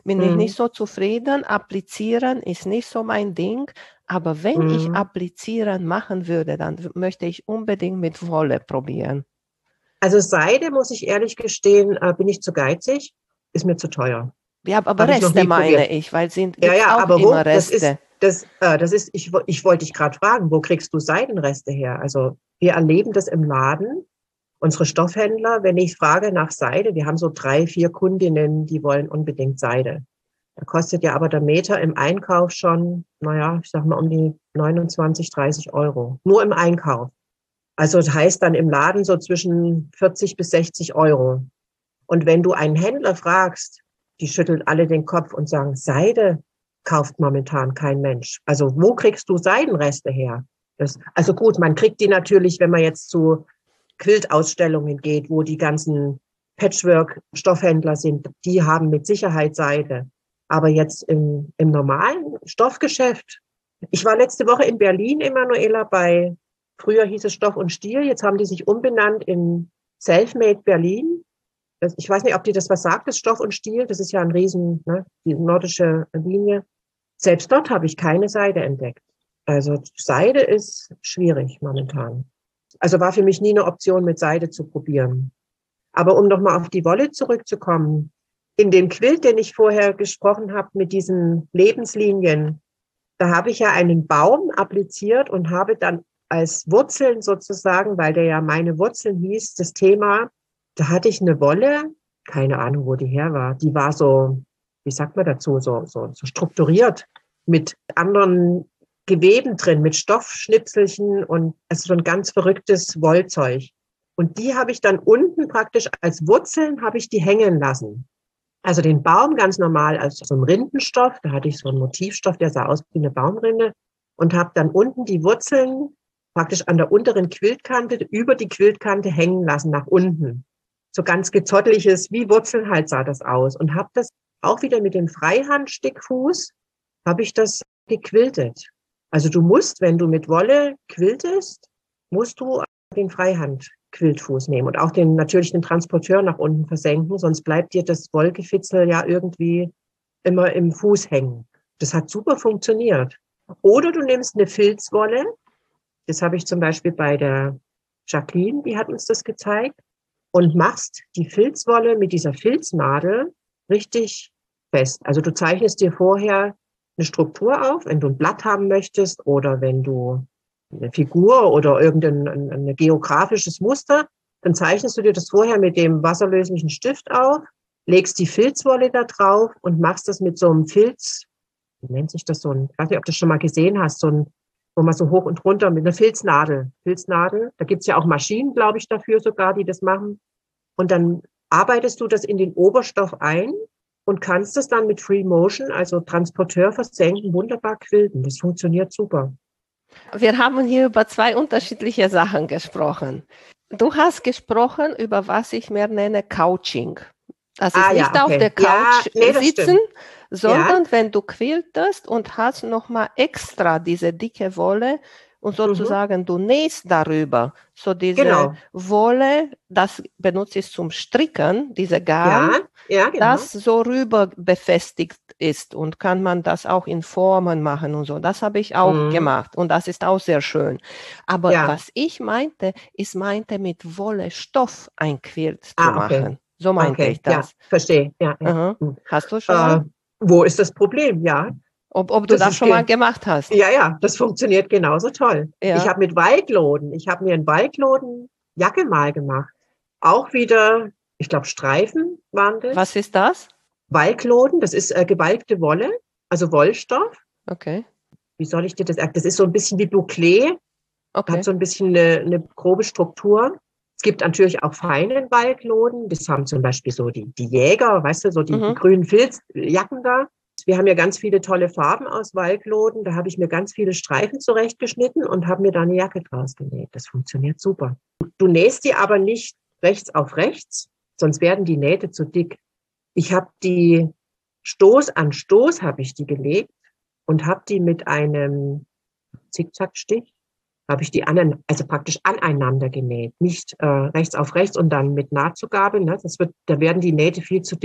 bin ich nicht so zufrieden. Applizieren ist nicht so mein Ding. Aber wenn ich Mhm. Applizieren machen würde, dann w- möchte ich unbedingt mit Wolle probieren. Also Seide, muss ich ehrlich gestehen, äh, bin ich zu geizig, ist mir zu teuer. Ja, aber Habe ich noch Reste nie meine probiert. ich, weil sind, Ja, gibt es ja, auch aber immer wo? Das ist, Reste. das, äh, das ist, ich, wo- ich wollte dich gerade fragen, wo kriegst du Seidenreste her? Also wir erleben das im Laden. Unsere Stoffhändler, wenn ich frage nach Seide, wir haben so drei, vier Kundinnen, die wollen unbedingt Seide. Da kostet ja aber der Meter im Einkauf schon, naja, ich sag mal um die neunundzwanzig, dreißig Euro. Nur im Einkauf. Also das heißt dann im Laden so zwischen vierzig bis sechzig Euro. Und wenn du einen Händler fragst, die schütteln alle den Kopf und sagen, Seide kauft momentan kein Mensch. Also wo kriegst du Seidenreste her? Das, also gut, man kriegt die natürlich, wenn man jetzt zu Quiltausstellungen geht, wo die ganzen Patchwork-Stoffhändler sind, die haben mit Sicherheit Seide. Aber jetzt im, im normalen Stoffgeschäft. Ich war letzte Woche in Berlin, Emanuela, bei, früher hieß es Stoff und Stiel, jetzt haben die sich umbenannt in Selfmade Berlin. Das, ich weiß nicht, ob dir das was sagt, das Stoff und Stiel. Das ist ja ein Riesen, ne, die nordische Linie. Selbst dort habe ich keine Seide entdeckt. Also Seide ist schwierig momentan. Also war für mich nie eine Option, mit Seide zu probieren. Aber um nochmal auf die Wolle zurückzukommen, in dem Quilt, den ich vorher gesprochen habe, mit diesen Lebenslinien, da habe ich ja einen Baum appliziert und habe dann als Wurzeln sozusagen, weil der ja meine Wurzeln hieß, das Thema, da hatte ich eine Wolle, keine Ahnung, wo die her war, die war so, wie sagt man dazu, so, so, so strukturiert mit anderen Geweben drin, mit Stoffschnipselchen und also so ein ganz verrücktes Wollzeug. Und die habe ich dann unten praktisch als Wurzeln habe ich die hängen lassen. Also den Baum ganz normal als so ein Rindenstoff, da hatte ich so einen Motivstoff, der sah aus wie eine Baumrinde und habe dann unten die Wurzeln praktisch an der unteren Quiltkante über die Quiltkante hängen lassen nach unten. So ganz gezotteliges, wie Wurzeln halt sah das aus und habe das auch wieder mit dem Freihandstickfuß habe ich das gequiltet. Also du musst, wenn du mit Wolle quiltest, musst du den Freihand-Quiltfuß nehmen und auch den, natürlich den Transporteur nach unten versenken, sonst bleibt dir das Wollgefitzel ja irgendwie immer im Fuß hängen. Das hat super funktioniert. Oder du nimmst eine Filzwolle. Das habe ich zum Beispiel bei der Jacqueline, die hat uns das gezeigt, und machst die Filzwolle mit dieser Filznadel richtig fest. Also du zeichnest dir vorher eine Struktur auf, wenn du ein Blatt haben möchtest oder wenn du eine Figur oder irgendein ein, ein geografisches Muster, dann zeichnest du dir das vorher mit dem wasserlöslichen Stift auf, legst die Filzwolle da drauf und machst das mit so einem Filz, wie nennt sich das so ein, ich weiß nicht, ob du das schon mal gesehen hast, so ein, wo man so hoch und runter mit einer Filznadel, Filznadel, da gibt's ja auch Maschinen, glaube ich, dafür sogar, die das machen. Und dann arbeitest du das in den Oberstoff ein und kannst es dann mit Free Motion, also Transporteur versenken, wunderbar quilten. Das funktioniert super. Wir haben hier über zwei unterschiedliche Sachen gesprochen. Du hast gesprochen über was ich mehr nenne Couching. Das ist Ah ja, nicht auf okay. der Ja, Couch nee, das sitzen, stimmt. Ja, sondern wenn du quiltest und hast nochmal extra diese dicke Wolle und mhm, sozusagen du nähst darüber. So diese genau. Wolle, das benutze ich zum Stricken, diese Garn, Ja, ja, genau. das so rüber befestigt ist und kann man das auch in Formen machen und so. Das habe ich auch Mhm, gemacht und das ist auch sehr schön. Aber ja. was ich meinte, ist meinte mit Wolle Stoff ein Quilt zu Ah, okay. machen. So meinte Okay, ich ja, das. verstehe. Ja, ja. Aha. Hm. Hast du schon Äh, mal? wo ist das Problem? Ja, Ob, ob du das das ist schon mal ge gemacht hast? ja, ja, das funktioniert genauso toll. Ich Ja. habe mit Waldloden, ich habe mir einen Waldloden Jacke mal gemacht. Auch wieder, ich glaube, Streifen waren das. Was ist das? Waldloden, das ist äh, gebalgte Wolle, also Wollstoff. Okay. Wie soll ich dir das erklären? Das ist so ein bisschen wie Bouclé, hat Okay. so ein bisschen eine, eine grobe Struktur. Es gibt natürlich auch feinen Waldloden. Das haben zum Beispiel so die, die Jäger, weißt du, so die, die Mhm. grünen Filzjacken da. Wir haben ja ganz viele tolle Farben aus Waldloden. Da habe ich mir ganz viele Streifen zurechtgeschnitten und habe mir da eine Jacke draus genäht. Das funktioniert super. Du nähst die aber nicht rechts auf rechts, sonst werden die Nähte zu dick. Ich habe die Stoß an Stoß habe ich die gelegt und habe die mit einem Zickzackstich habe ich die anderen, also praktisch aneinander genäht, nicht äh, rechts auf rechts und dann mit Nahtzugabe. Ne? Das wird, da werden die Nähte viel zu dick.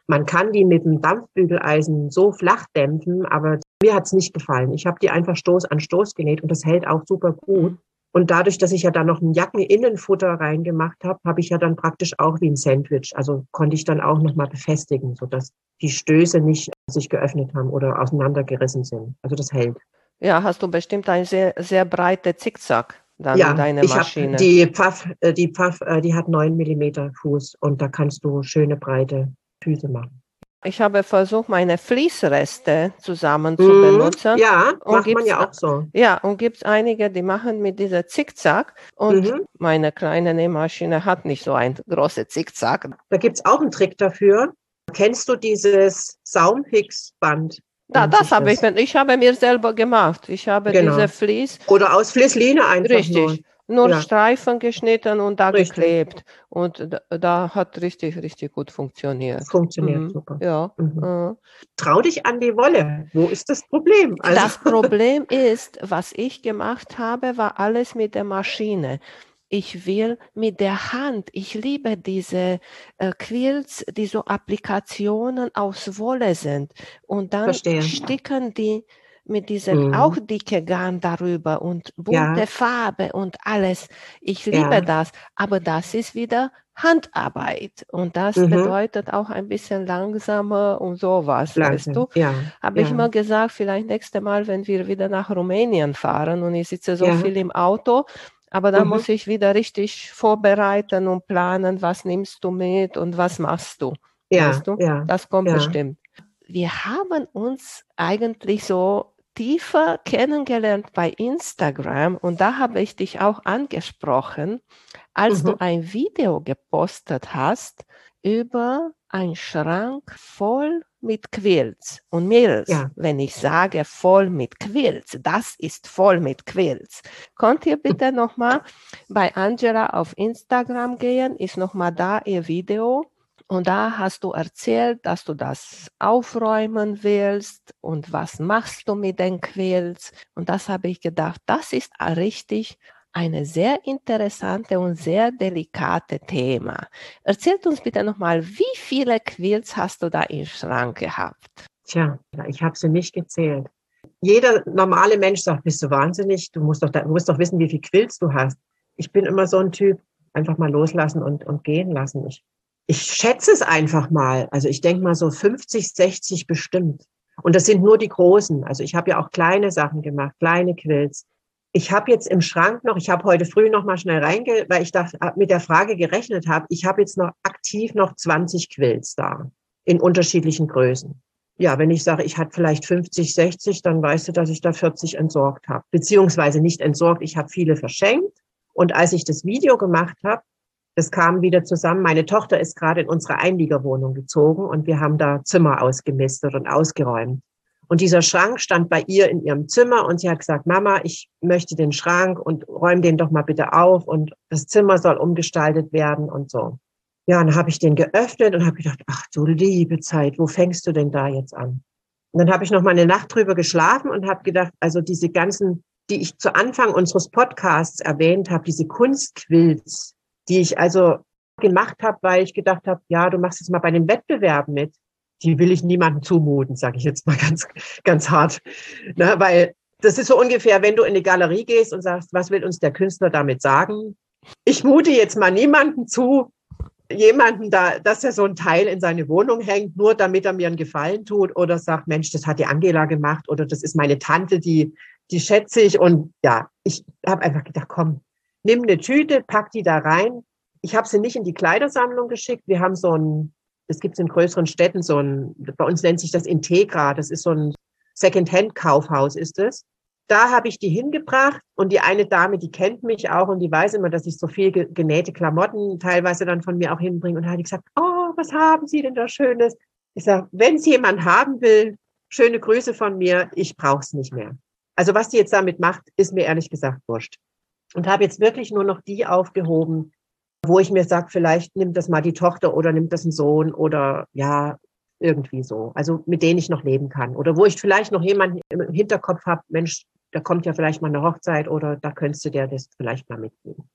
Man kann die mit dem Dampfbügeleisen so flach dämpfen, aber mir hat's nicht gefallen. Ich habe die einfach Stoß an Stoß genäht und das hält auch super gut. Und dadurch, dass ich ja dann noch ein Jackeninnenfutter reingemacht habe, habe ich ja dann praktisch auch wie ein Sandwich. Also konnte ich dann auch nochmal befestigen, sodass die Stöße nicht sich geöffnet haben oder auseinandergerissen sind. Also das hält. Ja, hast du bestimmt ein sehr, sehr breite Zickzack dann in Ja, deiner ich habe Maschine. die Pfaff, äh, die Pfaff, äh, die hat neun Millimeter Fuß und da kannst du schöne breite Füße machen. Ich habe versucht, meine Fließreste zusammen zu Mhm. benutzen Ja, und macht man gibt's, ja auch so. ja, und gibt's einige, die machen mit dieser Zickzack und Mhm. meine kleine Nähmaschine hat nicht so ein großes Zickzack. Da gibt's auch einen Trick dafür. Kennst du dieses Saumfix-Band? Da, Nennt das sich habe ich, das. ich habe mir selber gemacht. Ich habe diese Genau. Vlies, Oder aus Flissline einfach nur. richtig, nur Ja, Streifen geschnitten und da richtig. geklebt. Und da, da hat richtig, richtig gut funktioniert. Funktioniert Mhm. super. Ja. Mhm. äh. Trau dich an die Wolle. Wo ist das Problem? Also, Das Problem ist, was ich gemacht habe, war alles mit der Maschine. Ich will mit der Hand, ich liebe diese äh, Quilts, die so Applikationen aus Wolle sind. Und dann verstehe. sticken die mit diesem auch Mhm. dicke Garn darüber und Ja, bunte Farbe und alles. Ich liebe ja. das, aber das ist wieder Handarbeit und das Mhm. bedeutet auch ein bisschen langsamer und sowas, weißt du? Langsam. Ja, Habe ich ja, immer gesagt, vielleicht nächste Mal, wenn wir wieder nach Rumänien fahren und ich sitze so ja. viel im Auto, aber dann Mhm. muss ich wieder richtig vorbereiten und planen, was nimmst du mit und was machst du, Ja, weißt du? ja, Das kommt ja. bestimmt. Wir haben uns eigentlich so tiefer kennengelernt bei Instagram und da habe ich dich auch angesprochen, als du Mhm. ein Video gepostet hast über einen Schrank voll mit Quilts. Und Mädels, Ja. wenn ich sage voll mit Quilts, das ist voll mit Quilts. Könnt ihr bitte nochmal bei Angela auf Instagram gehen, ist nochmal da ihr Video. Und da hast du erzählt, dass du das aufräumen willst und was machst du mit den Quilts. Und das habe ich gedacht, das ist richtig eine sehr interessante und sehr delikate Thema. Erzählt uns bitte nochmal, wie viele Quilts hast du da im Schrank gehabt? Tja, ich habe sie nicht gezählt. Jeder normale Mensch sagt, bist du wahnsinnig? Du musst doch, du musst doch wissen, wie viel Quills du hast. Ich bin immer so ein Typ, einfach mal loslassen und, und gehen lassen. Ich, ich schätze es einfach mal. Also ich denke mal so fünfzig, sechzig bestimmt. Und das sind nur die großen. Also ich habe ja auch kleine Sachen gemacht, kleine Quills. Ich habe jetzt im Schrank noch, ich habe heute früh noch mal schnell reinge, weil ich da mit der Frage gerechnet habe, ich habe jetzt noch aktiv noch zwanzig Quills da in unterschiedlichen Größen. Ja, wenn ich sage, ich hatte vielleicht fünfzig, sechzig, dann weißt du, dass ich da vierzig entsorgt habe. Beziehungsweise nicht entsorgt, ich habe viele verschenkt. Und als ich das Video gemacht habe, das kam wieder zusammen. Meine Tochter ist gerade in unsere Einliegerwohnung gezogen und wir haben da Zimmer ausgemistet und ausgeräumt. Und dieser Schrank stand bei ihr in ihrem Zimmer und sie hat gesagt, Mama, ich möchte den Schrank und räum den doch mal bitte auf und das Zimmer soll umgestaltet werden und so. Ja, dann habe ich den geöffnet und habe gedacht, ach du liebe Zeit, wo fängst du denn da jetzt an? Und dann habe ich noch mal eine Nacht drüber geschlafen und habe gedacht, also diese ganzen, die ich zu Anfang unseres Podcasts erwähnt habe, diese Kunstquilts, die ich also gemacht habe, weil ich gedacht habe, ja, du machst jetzt mal bei dem Wettbewerb mit. Die will ich niemandem zumuten, sage ich jetzt mal ganz, ganz hart. Ne, weil das ist so ungefähr, wenn du in eine Galerie gehst und sagst, was will uns der Künstler damit sagen? Ich mute jetzt mal niemandem zu, jemanden da, dass er so ein Teil in seine Wohnung hängt, nur damit er mir einen Gefallen tut oder sagt, Mensch, das hat die Angela gemacht oder das ist meine Tante, die, die schätze ich. Und ja, ich habe einfach gedacht, komm, nimm eine Tüte, pack die da rein. Ich habe sie nicht in die Kleidersammlung geschickt. Wir haben so ein, das gibt es in größeren Städten, so ein, bei uns nennt sich das Integra, das ist so ein Secondhand-Kaufhaus ist es. Da habe ich die hingebracht und die eine Dame, die kennt mich auch und die weiß immer, dass ich so viel genähte Klamotten teilweise dann von mir auch hinbringe. Und da hat die gesagt, oh, was haben Sie denn da Schönes? Ich sage, wenn es jemand haben will, schöne Grüße von mir, ich brauche es nicht mehr. Also was die jetzt damit macht, ist mir ehrlich gesagt wurscht. Und habe jetzt wirklich nur noch die aufgehoben, wo ich mir sage, vielleicht nimmt das mal die Tochter oder nimmt das ein Sohn oder ja, irgendwie so. Also mit denen ich noch leben kann. Oder wo ich vielleicht noch jemanden im Hinterkopf habe, Mensch, da kommt ja vielleicht mal eine Hochzeit oder da könntest du dir das vielleicht mal mitgeben.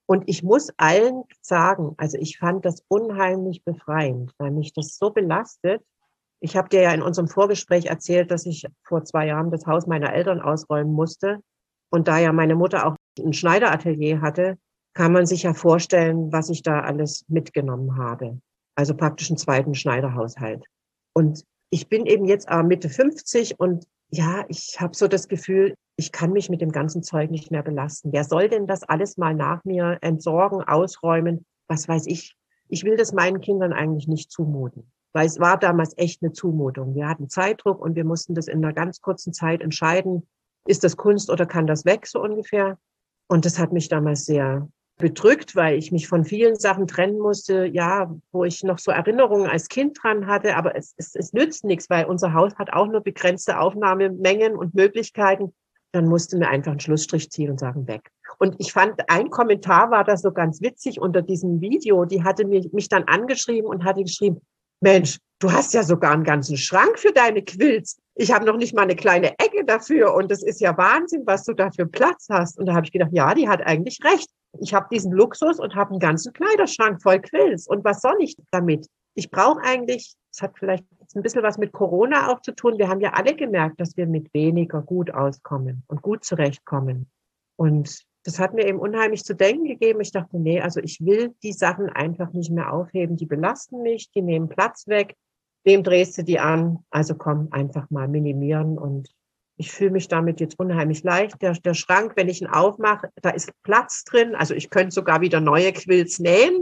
Und ich muss allen sagen, also ich fand das unheimlich befreiend, weil mich das so belastet. Ich habe dir ja in unserem Vorgespräch erzählt, dass ich vor zwei Jahren das Haus meiner Eltern ausräumen musste. Und da ja meine Mutter auch ein Schneideratelier hatte, kann man sich ja vorstellen, was ich da alles mitgenommen habe. Also praktisch einen zweiten Schneiderhaushalt. Und ich bin eben jetzt aber Mitte fünfzig und ja, ich habe so das Gefühl, ich kann mich mit dem ganzen Zeug nicht mehr belasten. Wer soll denn das alles mal nach mir entsorgen, ausräumen? Was weiß ich. Ich will das meinen Kindern eigentlich nicht zumuten, weil es war damals echt eine Zumutung. Wir hatten Zeitdruck und wir mussten das in einer ganz kurzen Zeit entscheiden, ist das Kunst oder kann das weg, so ungefähr. Und das hat mich damals sehr bedrückt, weil ich mich von vielen Sachen trennen musste, ja, wo ich noch so Erinnerungen als Kind dran hatte, aber es, es, es nützt nichts, weil unser Haus hat auch nur begrenzte Aufnahmemengen und Möglichkeiten. Dann mussten wir einfach einen Schlussstrich ziehen und sagen, weg. Und ich fand, ein Kommentar war da so ganz witzig unter diesem Video, die hatte mich, mich dann angeschrieben und hatte geschrieben, Mensch, du hast ja sogar einen ganzen Schrank für deine Quilts. Ich habe noch nicht mal eine kleine Ecke dafür und das ist ja Wahnsinn, was du da für Platz hast. Und da habe ich gedacht, ja, die hat eigentlich recht. Ich habe diesen Luxus und habe einen ganzen Kleiderschrank voll Quilts. Und was soll ich damit? Ich brauche eigentlich, es hat vielleicht ein bisschen was mit Corona auch zu tun. Wir haben ja alle gemerkt, dass wir mit weniger gut auskommen und gut zurechtkommen. Und das hat mir eben unheimlich zu denken gegeben. Ich dachte, nee, also ich will die Sachen einfach nicht mehr aufheben. Die belasten mich, die nehmen Platz weg. Wem drehst du die an? Also komm, einfach mal minimieren. Und ich fühle mich damit jetzt unheimlich leicht. Der, der Schrank, wenn ich ihn aufmache, da ist Platz drin. Also ich könnte sogar wieder neue Quilts nähen.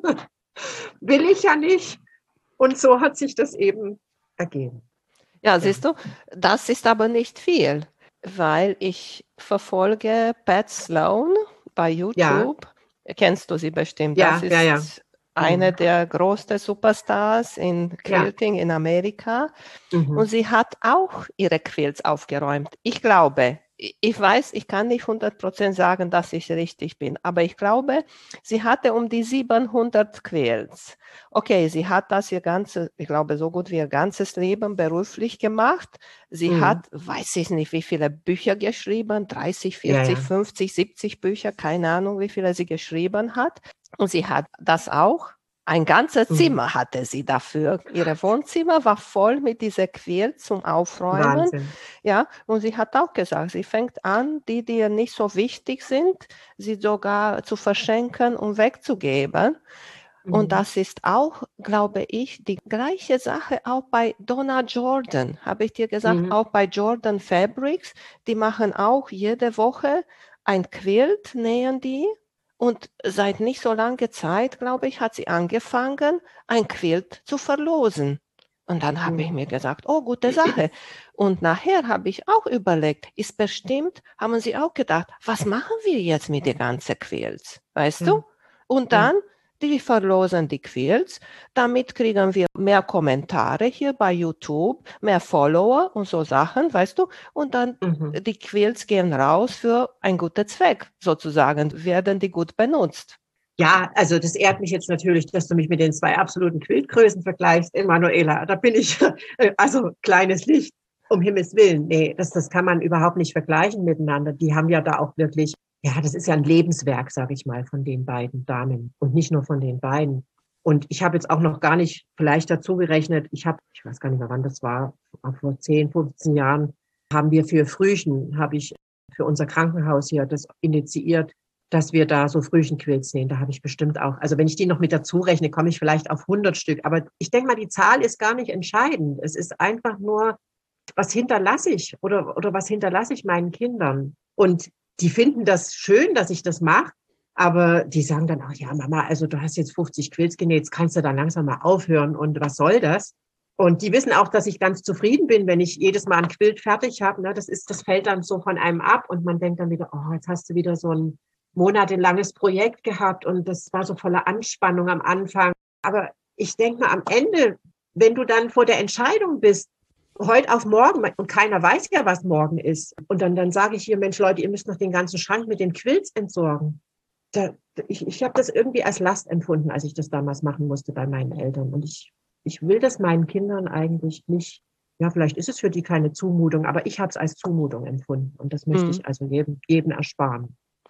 Will ich ja nicht. Und so hat sich das eben ergeben. Ja, siehst du, das ist aber nicht viel, weil ich verfolge Pat Sloan bei YouTube. Ja. Kennst du sie bestimmt? Ja, das ist ja, ja. eine Mhm. der größten Superstars in Quilting ja. in Amerika. Mhm. Und sie hat auch ihre Quilts aufgeräumt. Ich glaube, ich weiß, ich kann nicht hundert Prozent sagen, dass ich richtig bin, aber ich glaube, sie hatte um die siebenhundert Quilts. Okay, sie hat das ihr ganzes, ich glaube, so gut wie ihr ganzes Leben beruflich gemacht. Sie mhm. hat, weiß ich nicht, wie viele Bücher geschrieben, dreißig, vierzig, ja, ja. fünfzig, siebzig Bücher, keine Ahnung, wie viele sie geschrieben hat. Und sie hat das auch. Ein ganzes mhm. Zimmer hatte sie dafür. Ihr Wohnzimmer war voll mit dieser Quilts zum Aufräumen. Wahnsinn. Ja, und sie hat auch gesagt, sie fängt an, die, die ihr nicht so wichtig sind, sie sogar zu verschenken und wegzugeben. Mhm. Und das ist auch, glaube ich, die gleiche Sache auch bei Donna Jordan. Habe ich dir gesagt, mhm. auch bei Jordan Fabrics. Die machen auch jede Woche ein Quilt, nähen die. Und seit nicht so langer Zeit, glaube ich, hat sie angefangen, ein Quilt zu verlosen. Und dann habe ich mir gesagt, oh, gute Sache. Und nachher habe ich auch überlegt, ist bestimmt, haben sie auch gedacht, was machen wir jetzt mit den ganzen Quilts? Weißt ja. du? Und dann, die verlosen die Quilts. Damit kriegen wir mehr Kommentare hier bei YouTube, mehr Follower und so Sachen, weißt du? Und dann mhm. die Quilts gehen raus für einen guten Zweck, sozusagen, werden die gut benutzt. Ja, also das ehrt mich jetzt natürlich, dass du mich mit den zwei absoluten Quiltgrößen vergleichst, Emanuela. Da bin ich, also kleines Licht, um Himmels Willen. Nee, das, das kann man überhaupt nicht vergleichen miteinander. Die haben ja da auch wirklich, ja, das ist ja ein Lebenswerk, sage ich mal, von den beiden Damen und nicht nur von den beiden. Und ich habe jetzt auch noch gar nicht vielleicht dazu gerechnet, ich habe, ich weiß gar nicht mehr, wann das war, vor zehn, fünfzehn Jahren haben wir für Frühchen, habe ich für unser Krankenhaus hier das initiiert, dass wir da so Frühchenquilts nähen. Da habe ich bestimmt auch, also wenn ich die noch mit dazu rechne, komme ich vielleicht auf hundert Stück. Aber ich denke mal, die Zahl ist gar nicht entscheidend. Es ist einfach nur, was hinterlasse ich oder, oder was hinterlasse ich meinen Kindern? Und die finden das schön, dass ich das mache. Aber die sagen dann auch, ja, Mama, also du hast jetzt fünfzig Quilts genäht, jetzt kannst du dann langsam mal aufhören. Und was soll das? Und die wissen auch, dass ich ganz zufrieden bin, wenn ich jedes Mal ein Quilt fertig habe. Ne? Das ist, das fällt dann so von einem ab. Und man denkt dann wieder, oh, jetzt hast du wieder so ein monatelanges Projekt gehabt und das war so voller Anspannung am Anfang. Aber ich denke mal, am Ende, wenn du dann vor der Entscheidung bist, heute auf morgen, und keiner weiß ja, was morgen ist, und dann, dann sage ich hier, Mensch, Leute, ihr müsst noch den ganzen Schrank mit den Quilts entsorgen. Da, ich ich habe das irgendwie als Last empfunden, als ich das damals machen musste bei meinen Eltern. Und ich, ich will das meinen Kindern eigentlich nicht, ja, vielleicht ist es für die keine Zumutung, aber ich habe es als Zumutung empfunden. Und das möchte mhm. ich also jedem, jedem ersparen.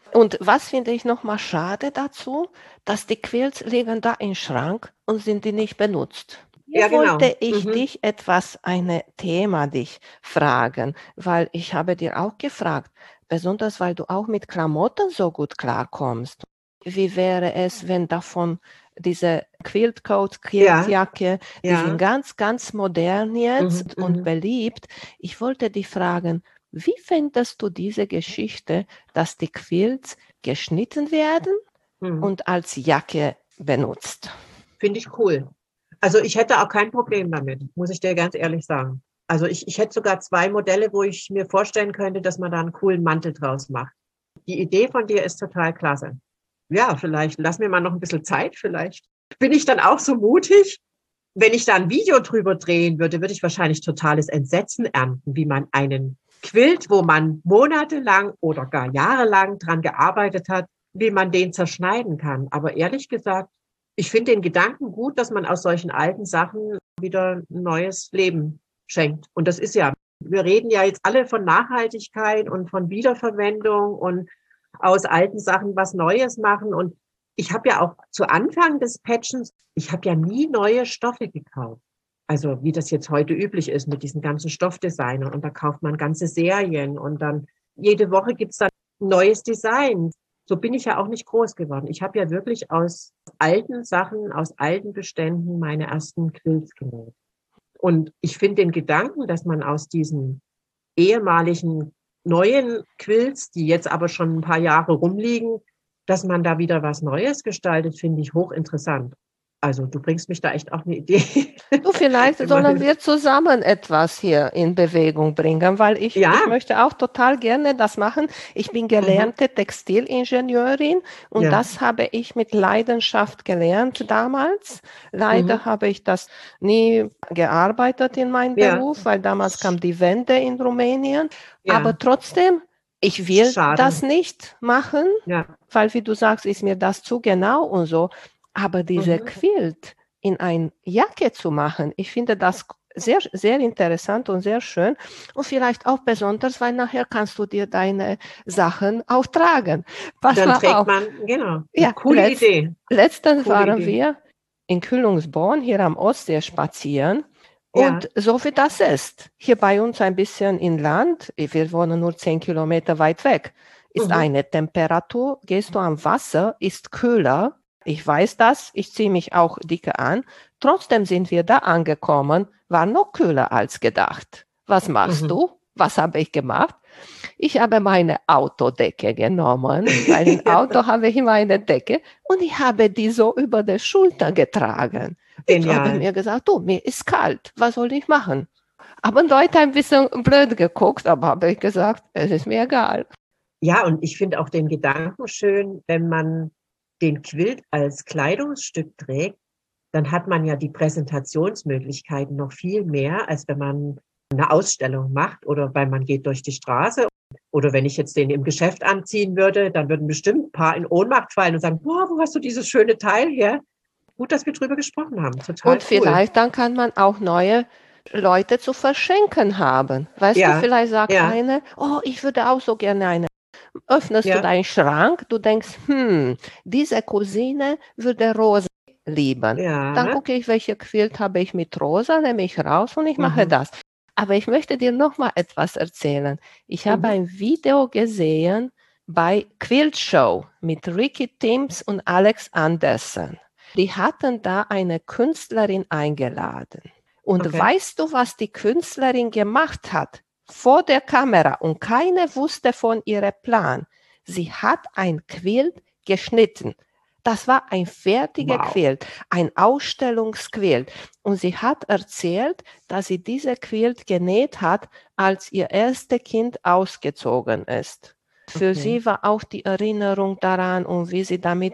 Und was finde ich nochmal schade dazu, dass die Quilts liegen da im Schrank und sind die nicht benutzt. Ja, Hier wollte genau. ich Mhm. dich etwas, ein Thema dich fragen, weil ich habe dir auch gefragt, besonders weil du auch mit Klamotten so gut klarkommst. Wie wäre es, wenn davon diese Quiltcoats, Ja, Quiltjacke, die sind ja. ganz, ganz modern Mhm, jetzt und mhm, beliebt. Ich wollte dich fragen, wie fändest du diese Geschichte, dass die Quilts geschnitten werden mhm. und als Jacke benutzt? Finde ich cool. Also ich hätte auch kein Problem damit, muss ich dir ganz ehrlich sagen. Also ich, ich hätte sogar zwei Modelle, wo ich mir vorstellen könnte, dass man da einen coolen Mantel draus macht. Die Idee von dir ist total klasse. Ja, vielleicht lass mir mal noch ein bisschen Zeit. Vielleicht bin ich dann auch so mutig. Wenn ich da ein Video drüber drehen würde, würde ich wahrscheinlich totales Entsetzen ernten, wie man einen Quilt, wo man monatelang oder gar jahrelang dran gearbeitet hat, wie man den zerschneiden kann. Aber ehrlich gesagt, ich finde den Gedanken gut, dass man aus solchen alten Sachen wieder ein neues Leben schenkt. Und das ist ja, wir reden ja jetzt alle von Nachhaltigkeit und von Wiederverwendung und aus alten Sachen was Neues machen. Und ich habe ja auch zu Anfang des Patchens, ich habe ja nie neue Stoffe gekauft. Also wie das jetzt heute üblich ist mit diesen ganzen Stoffdesignern. Und da kauft man ganze Serien und dann jede Woche gibt's dann ein neues Design. So bin ich ja auch nicht groß geworden. Ich habe ja wirklich aus alten Sachen, aus alten Beständen meine ersten Quilts genäht. Und ich finde den Gedanken, dass man aus diesen ehemaligen neuen Quilts, die jetzt aber schon ein paar Jahre rumliegen, dass man da wieder was Neues gestaltet, finde ich hochinteressant. Also du bringst mich da echt auf eine Idee. Du, vielleicht sollen Immerhin. wir zusammen etwas hier in Bewegung bringen, weil ich, ich Ja, möchte auch total gerne das machen. Ich bin mhm. gelernte Textilingenieurin und Ja, das habe ich mit Leidenschaft gelernt damals. mhm. Leider habe ich das nie gearbeitet in meinem Ja, Beruf, weil damals kam die Wende in Rumänien. Aber ja, trotzdem, ich will das schade. nicht machen, Ja, weil, wie du sagst, ist mir das zu genau und so. Aber diese mhm. Quilt in eine Jacke zu machen, ich finde das sehr, sehr interessant und sehr schön und vielleicht auch besonders, weil nachher kannst du dir deine Sachen auch tragen. Pass Dann mal trägt auf. man, genau, Ja, coole letzt, Idee, letztens coole waren Idee. wir in Kühlungsborn hier am Ostsee spazieren Ja, und so wie das ist, hier bei uns ein bisschen inland, wir wohnen nur zehn Kilometer weit weg, ist mhm. eine Temperatur, gehst du am Wasser, ist kühler. Ich weiß das, ich ziehe mich auch dicker an. Trotzdem sind wir da angekommen, war noch kühler als gedacht. Was machst Mhm. du? Was habe ich gemacht? Ich habe meine Autodecke genommen, weil im Auto habe ich immer eine Decke und ich habe die so über die Schulter getragen. Ich habe Genial. mir gesagt, du, mir ist kalt, was soll ich machen? Haben Leute ein bisschen blöd geguckt, aber habe ich gesagt, es ist mir egal. Ja, und ich finde auch den Gedanken schön, wenn man den Quilt als Kleidungsstück trägt, dann hat man ja die Präsentationsmöglichkeiten noch viel mehr, als wenn man eine Ausstellung macht oder weil man geht durch die Straße. Oder wenn ich jetzt den im Geschäft anziehen würde, dann würden bestimmt ein paar in Ohnmacht fallen und sagen, boah, wo hast du dieses schöne Teil her? Gut, dass wir drüber gesprochen haben. Total Und cool. vielleicht dann kann man auch neue Leute zu verschenken haben. Weißt du, Ja, vielleicht sagt ja, eine, oh, ich würde auch so gerne eine. Öffnest du ja, deinen Schrank, du denkst, hm, diese Cousine würde rosa lieben. Dann ja. gucke ich, welche Quilt habe ich mit rosa, nehme ich raus und ich mache Mhm, das. Aber ich möchte dir noch mal etwas erzählen. Ich habe mhm. ein Video gesehen bei Quilt Show mit Ricky Timms und Alex Anderson. Die hatten da eine Künstlerin eingeladen. Und Okay. weißt du, was die Künstlerin gemacht hat? Vor der Kamera und keiner wusste von ihrem Plan. Sie hat ein Quilt geschnitten. Das war ein fertiger Wow. Quilt, ein Ausstellungsquilt. Und sie hat erzählt, dass sie diese Quilt genäht hat, als ihr erstes Kind ausgezogen ist. Für Okay. sie war auch die Erinnerung daran und wie sie damit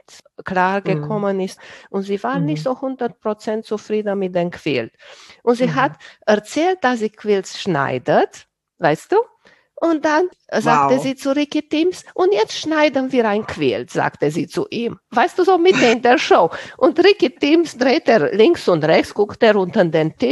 Mhm. klargekommen ist. Und sie war nicht Mhm. so hundert Prozent zufrieden mit dem Quilt. Und sie hat Mhm. erzählt, dass sie Quilts schneidet, weißt du? Und dann sagte Wow. sie zu Ricky Timms, und jetzt schneiden wir ein Quilt, sagte sie zu ihm. Weißt du, so mitten in der Show. Und Ricky Timms dreht er links und rechts, guckt er unter den Tisch.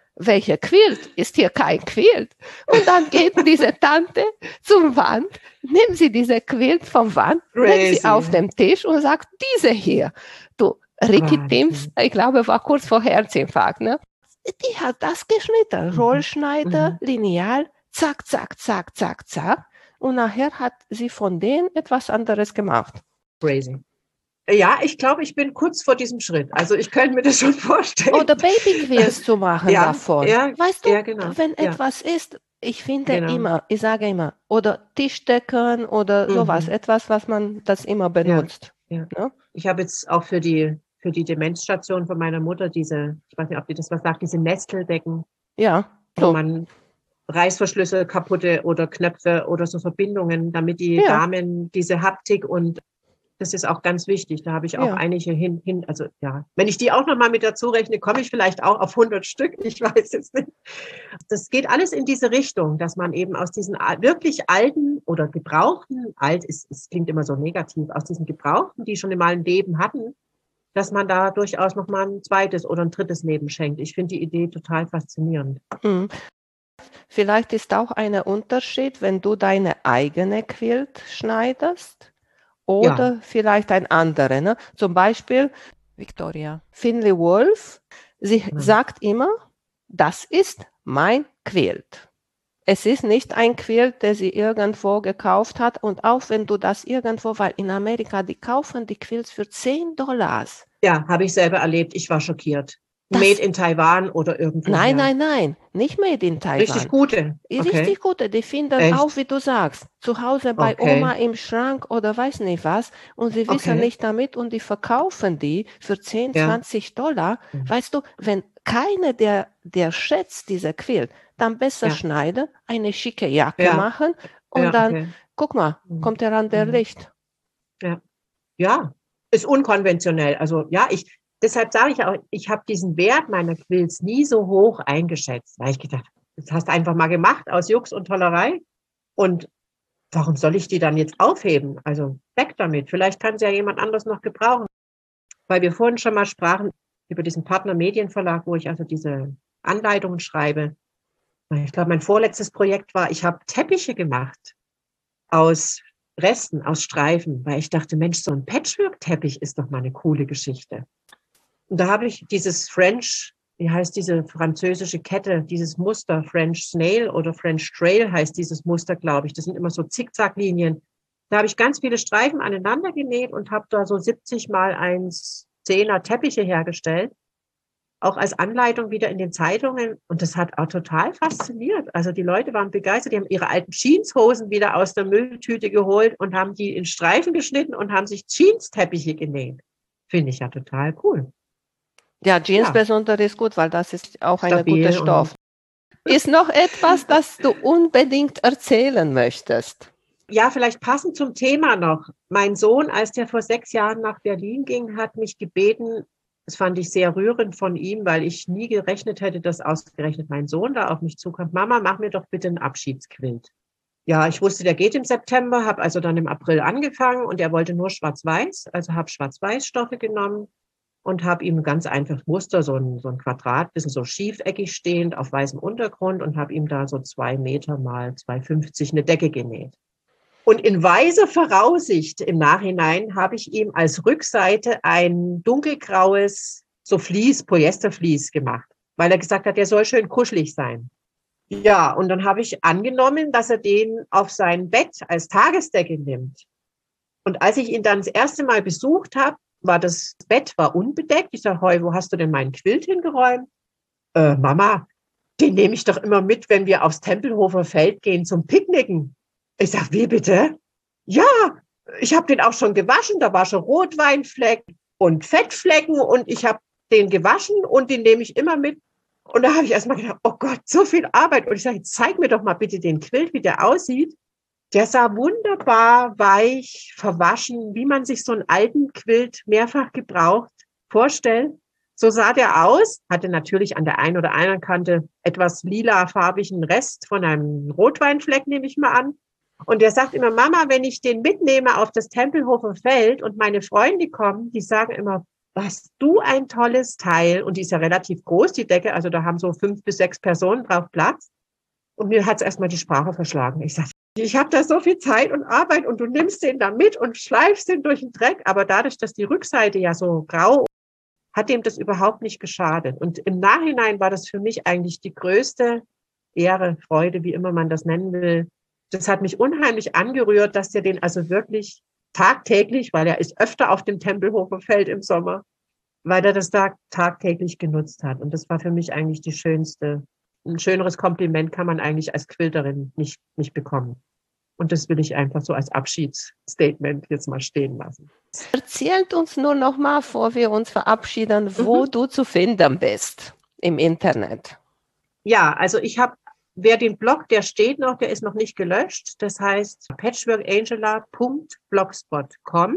welcher Quilt? Ist hier kein Quilt. Und dann geht diese Tante zum Wand, nimmt sie diese Quilt vom Wand, legt sie auf den Tisch und sagt, diese hier. Du, Ricky Timms, ich glaube, war kurz vor Herzinfarkt, ne? Die hat das geschnitten. Rollschneider, mhm. Lineal, zack, zack, zack, zack, zack. Und nachher hat sie von denen etwas anderes gemacht. Crazy. Ja, ich glaube, ich bin kurz vor diesem Schritt. Also ich könnte mir das schon vorstellen. Oder Babyquilts zu machen ja, davon. Ja, weißt du, ja, genau. wenn ja. etwas ist, ich finde genau. immer, ich sage immer, oder Tischdecken oder mhm. sowas, etwas, was man das immer benutzt. Ja, ja. Ne? Ich habe jetzt auch für die, für die Demenzstation von meiner Mutter diese, ich weiß nicht, ob die das was sagt, diese Nesteldecken. Ja. So. Wo man Reißverschlüsse kaputte oder Knöpfe oder so Verbindungen, damit die ja. Damen diese Haptik und das ist auch ganz wichtig. Da habe ich auch ja. einige hin, hin, also ja, wenn ich die auch nochmal mit dazu rechne, komme ich vielleicht auch auf hundert Stück. Ich weiß jetzt nicht. Das geht alles in diese Richtung, dass man eben aus diesen wirklich alten oder gebrauchten, alt ist, es klingt immer so negativ, aus diesen gebrauchten, die schon mal ein Leben hatten, dass man da durchaus nochmal ein zweites oder ein drittes Leben schenkt. Ich finde die Idee total faszinierend. Mhm. Vielleicht ist auch ein Unterschied, wenn du deine eigene Quilt schneidest. Oder ja. vielleicht ein anderer. Ne? Zum Beispiel Victoria Finley Wolf. Sie ja. sagt immer, das ist mein Quilt. Es ist nicht ein Quilt, der sie irgendwo gekauft hat. Und auch wenn du das irgendwo, weil in Amerika, die kaufen die Quilts für zehn Dollars. Ja, habe ich selber erlebt. Ich war schockiert. Das, made in Taiwan oder irgendwo. Nein, her. nein, nein, nicht made in Taiwan. Richtig gute. Okay. Richtig gute, die finden Echt? auch, wie du sagst, zu Hause bei okay. Oma im Schrank oder weiß nicht was und sie wissen okay. nicht damit und die verkaufen die für zehn, ja. zwanzig Dollar. Mhm. Weißt du, wenn keiner, der, der schätzt diese Quilt, dann besser ja. schneiden, eine schicke Jacke ja. machen und ja, dann, okay. guck mal, kommt der an der mhm. Licht. Ja. ja, ist unkonventionell. Also ja, ich Deshalb sage ich auch, ich habe diesen Wert meiner Quilts nie so hoch eingeschätzt, weil ich gedacht, das hast du einfach mal gemacht aus Jux und Tollerei. Und warum soll ich die dann jetzt aufheben? Also weg damit. Vielleicht kann sie ja jemand anderes noch gebrauchen. Weil wir vorhin schon mal sprachen über diesen Partner Medienverlag, wo ich also diese Anleitungen schreibe. Ich glaube, mein vorletztes Projekt war, ich habe Teppiche gemacht aus Resten, aus Streifen, weil ich dachte, Mensch, so ein Patchwork-Teppich ist doch mal eine coole Geschichte. Und da habe ich dieses French, wie heißt diese französische Kette, dieses Muster, French Snail oder French Trail heißt dieses Muster, glaube ich. Das sind immer so Zickzacklinien. Da habe ich ganz viele Streifen aneinander genäht und habe da so siebzig mal eins Zehner Teppiche hergestellt. Auch als Anleitung wieder in den Zeitungen. Und das hat auch total fasziniert. Also die Leute waren begeistert. Die haben ihre alten Jeanshosen wieder aus der Mülltüte geholt und haben die in Streifen geschnitten und haben sich Jeans-Teppiche genäht. Finde ich ja total cool. Ja, Jeans ja. besonders ist gut, weil das ist auch ein guter Stoff. Ist noch etwas, das du unbedingt erzählen möchtest? Ja, vielleicht passend zum Thema noch. Mein Sohn, als der vor sechs Jahren nach Berlin ging, hat mich gebeten, das fand ich sehr rührend von ihm, weil ich nie gerechnet hätte, dass ausgerechnet mein Sohn da auf mich zukommt. Mama, mach mir doch bitte einen Abschiedsquilt. Ja, ich wusste, der geht im September, habe also dann im April angefangen und er wollte nur schwarz-weiß, also habe schwarz-weiß-Stoffe genommen. Und habe ihm ganz einfach Muster, so ein, so ein Quadrat, bisschen so schiefeckig stehend auf weißem Untergrund und habe ihm da so zwei Meter mal zwei fünfzig eine Decke genäht. Und in weiser Voraussicht im Nachhinein habe ich ihm als Rückseite ein dunkelgraues, so Vlies, Polyestervlies gemacht, weil er gesagt hat, der soll schön kuschelig sein. Ja, und dann habe ich angenommen, dass er den auf sein Bett als Tagesdecke nimmt. Und als ich ihn dann das erste Mal besucht habe, war das Bett war unbedeckt. Ich sage, Heu, wo hast du denn meinen Quilt hingeräumt? Äh, Mama, den nehme ich doch immer mit, wenn wir aufs Tempelhofer Feld gehen zum Picknicken. Ich sage, wie bitte? Ja, ich habe den auch schon gewaschen. Da war schon Rotweinfleck und Fettflecken und ich habe den gewaschen und den nehme ich immer mit. Und da habe ich erstmal gedacht, oh Gott, so viel Arbeit. Und ich sage, zeig mir doch mal bitte den Quilt, wie der aussieht. Der sah wunderbar, weich, verwaschen, wie man sich so einen alten Quilt mehrfach gebraucht vorstellt. So sah der aus, hatte natürlich an der einen oder anderen Kante etwas lilafarbigen Rest von einem Rotweinfleck, nehme ich mal an. Und der sagt immer, Mama, wenn ich den mitnehme auf das Tempelhofer Feld und meine Freunde kommen, die sagen immer, hast du ein tolles Teil, und die ist ja relativ groß, die Decke, also da haben so fünf bis sechs Personen drauf Platz. Und mir hat es erstmal die Sprache verschlagen. Ich sage, ich habe da so viel Zeit und Arbeit und du nimmst den da mit und schleifst den durch den Dreck. Aber dadurch, dass die Rückseite ja so grau, hat dem das überhaupt nicht geschadet. Und im Nachhinein war das für mich eigentlich die größte Ehre, Freude, wie immer man das nennen will. Das hat mich unheimlich angerührt, dass der den also wirklich tagtäglich, weil er ist öfter auf dem Tempelhofer Feld im Sommer, weil er das da tagtäglich genutzt hat. Und das war für mich eigentlich die schönste, ein schöneres Kompliment kann man eigentlich als Quilterin nicht, nicht bekommen. Und das will ich einfach so als Abschiedsstatement jetzt mal stehen lassen. Erzählt uns nur noch mal, bevor wir uns verabschieden, wo mhm. du zu finden bist im Internet. Ja, also ich habe, wer den Blog, der steht noch, der ist noch nicht gelöscht. Das heißt patchworkangela punkt blogspot punkt com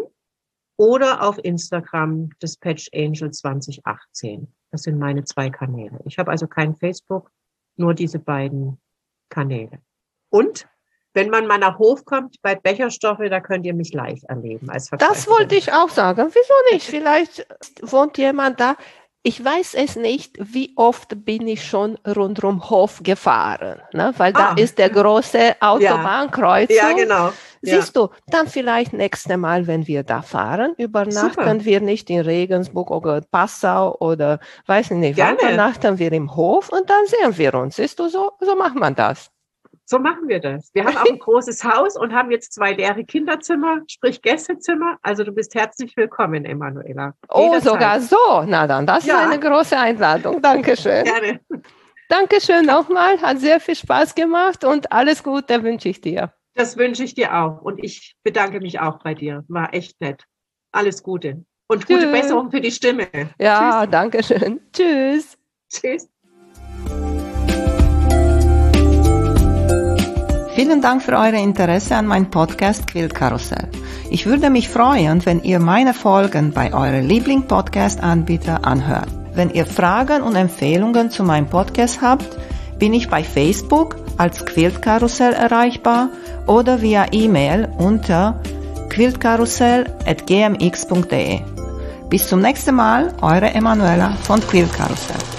oder auf Instagram das Patch Angel zwanzig achtzehn. Das sind meine zwei Kanäle. Ich habe also kein Facebook, nur diese beiden Kanäle. Und wenn man mal nach Hof kommt, bei Becherstoffe, da könnt ihr mich live erleben. Als das wollte ich auch sagen. Wieso nicht? Vielleicht wohnt jemand da. Ich weiß es nicht, wie oft bin ich schon rundum Hof gefahren, ne? Weil da ah. ist der große Autobahnkreuzung. Ja, ja genau. Siehst ja. du, dann vielleicht nächste Mal, wenn wir da fahren, übernachten Super. wir nicht in Regensburg oder Passau oder weiß nicht, wann übernachten wir im Hof und dann sehen wir uns. Siehst du, so, so macht man das. So machen wir das. Wir haben auch ein großes Haus und haben jetzt zwei leere Kinderzimmer, sprich Gästezimmer. Also du bist herzlich willkommen, Emanuela. Oh, Jederzeit. Sogar so. Na dann, das ja. ist eine große Einladung. Dankeschön. Gerne. Dankeschön nochmal. Hat sehr viel Spaß gemacht und alles Gute wünsche ich dir. Das wünsche ich dir auch. Und ich bedanke mich auch bei dir. War echt nett. Alles Gute. Und Tschüss. Gute Besserung für die Stimme. Ja, Tschüss. Dankeschön. Tschüss. Tschüss. Vielen Dank für euer Interesse an meinem Podcast Quiltkarussell. Ich würde mich freuen, wenn ihr meine Folgen bei eurem Liebling-Podcast-Anbieter anhört. Wenn ihr Fragen und Empfehlungen zu meinem Podcast habt, bin ich bei Facebook als Quiltkarussell erreichbar oder via E-Mail unter quiltkarussell at g m x punkt d e. Bis zum nächsten Mal, eure Emanuela von Quiltkarussell.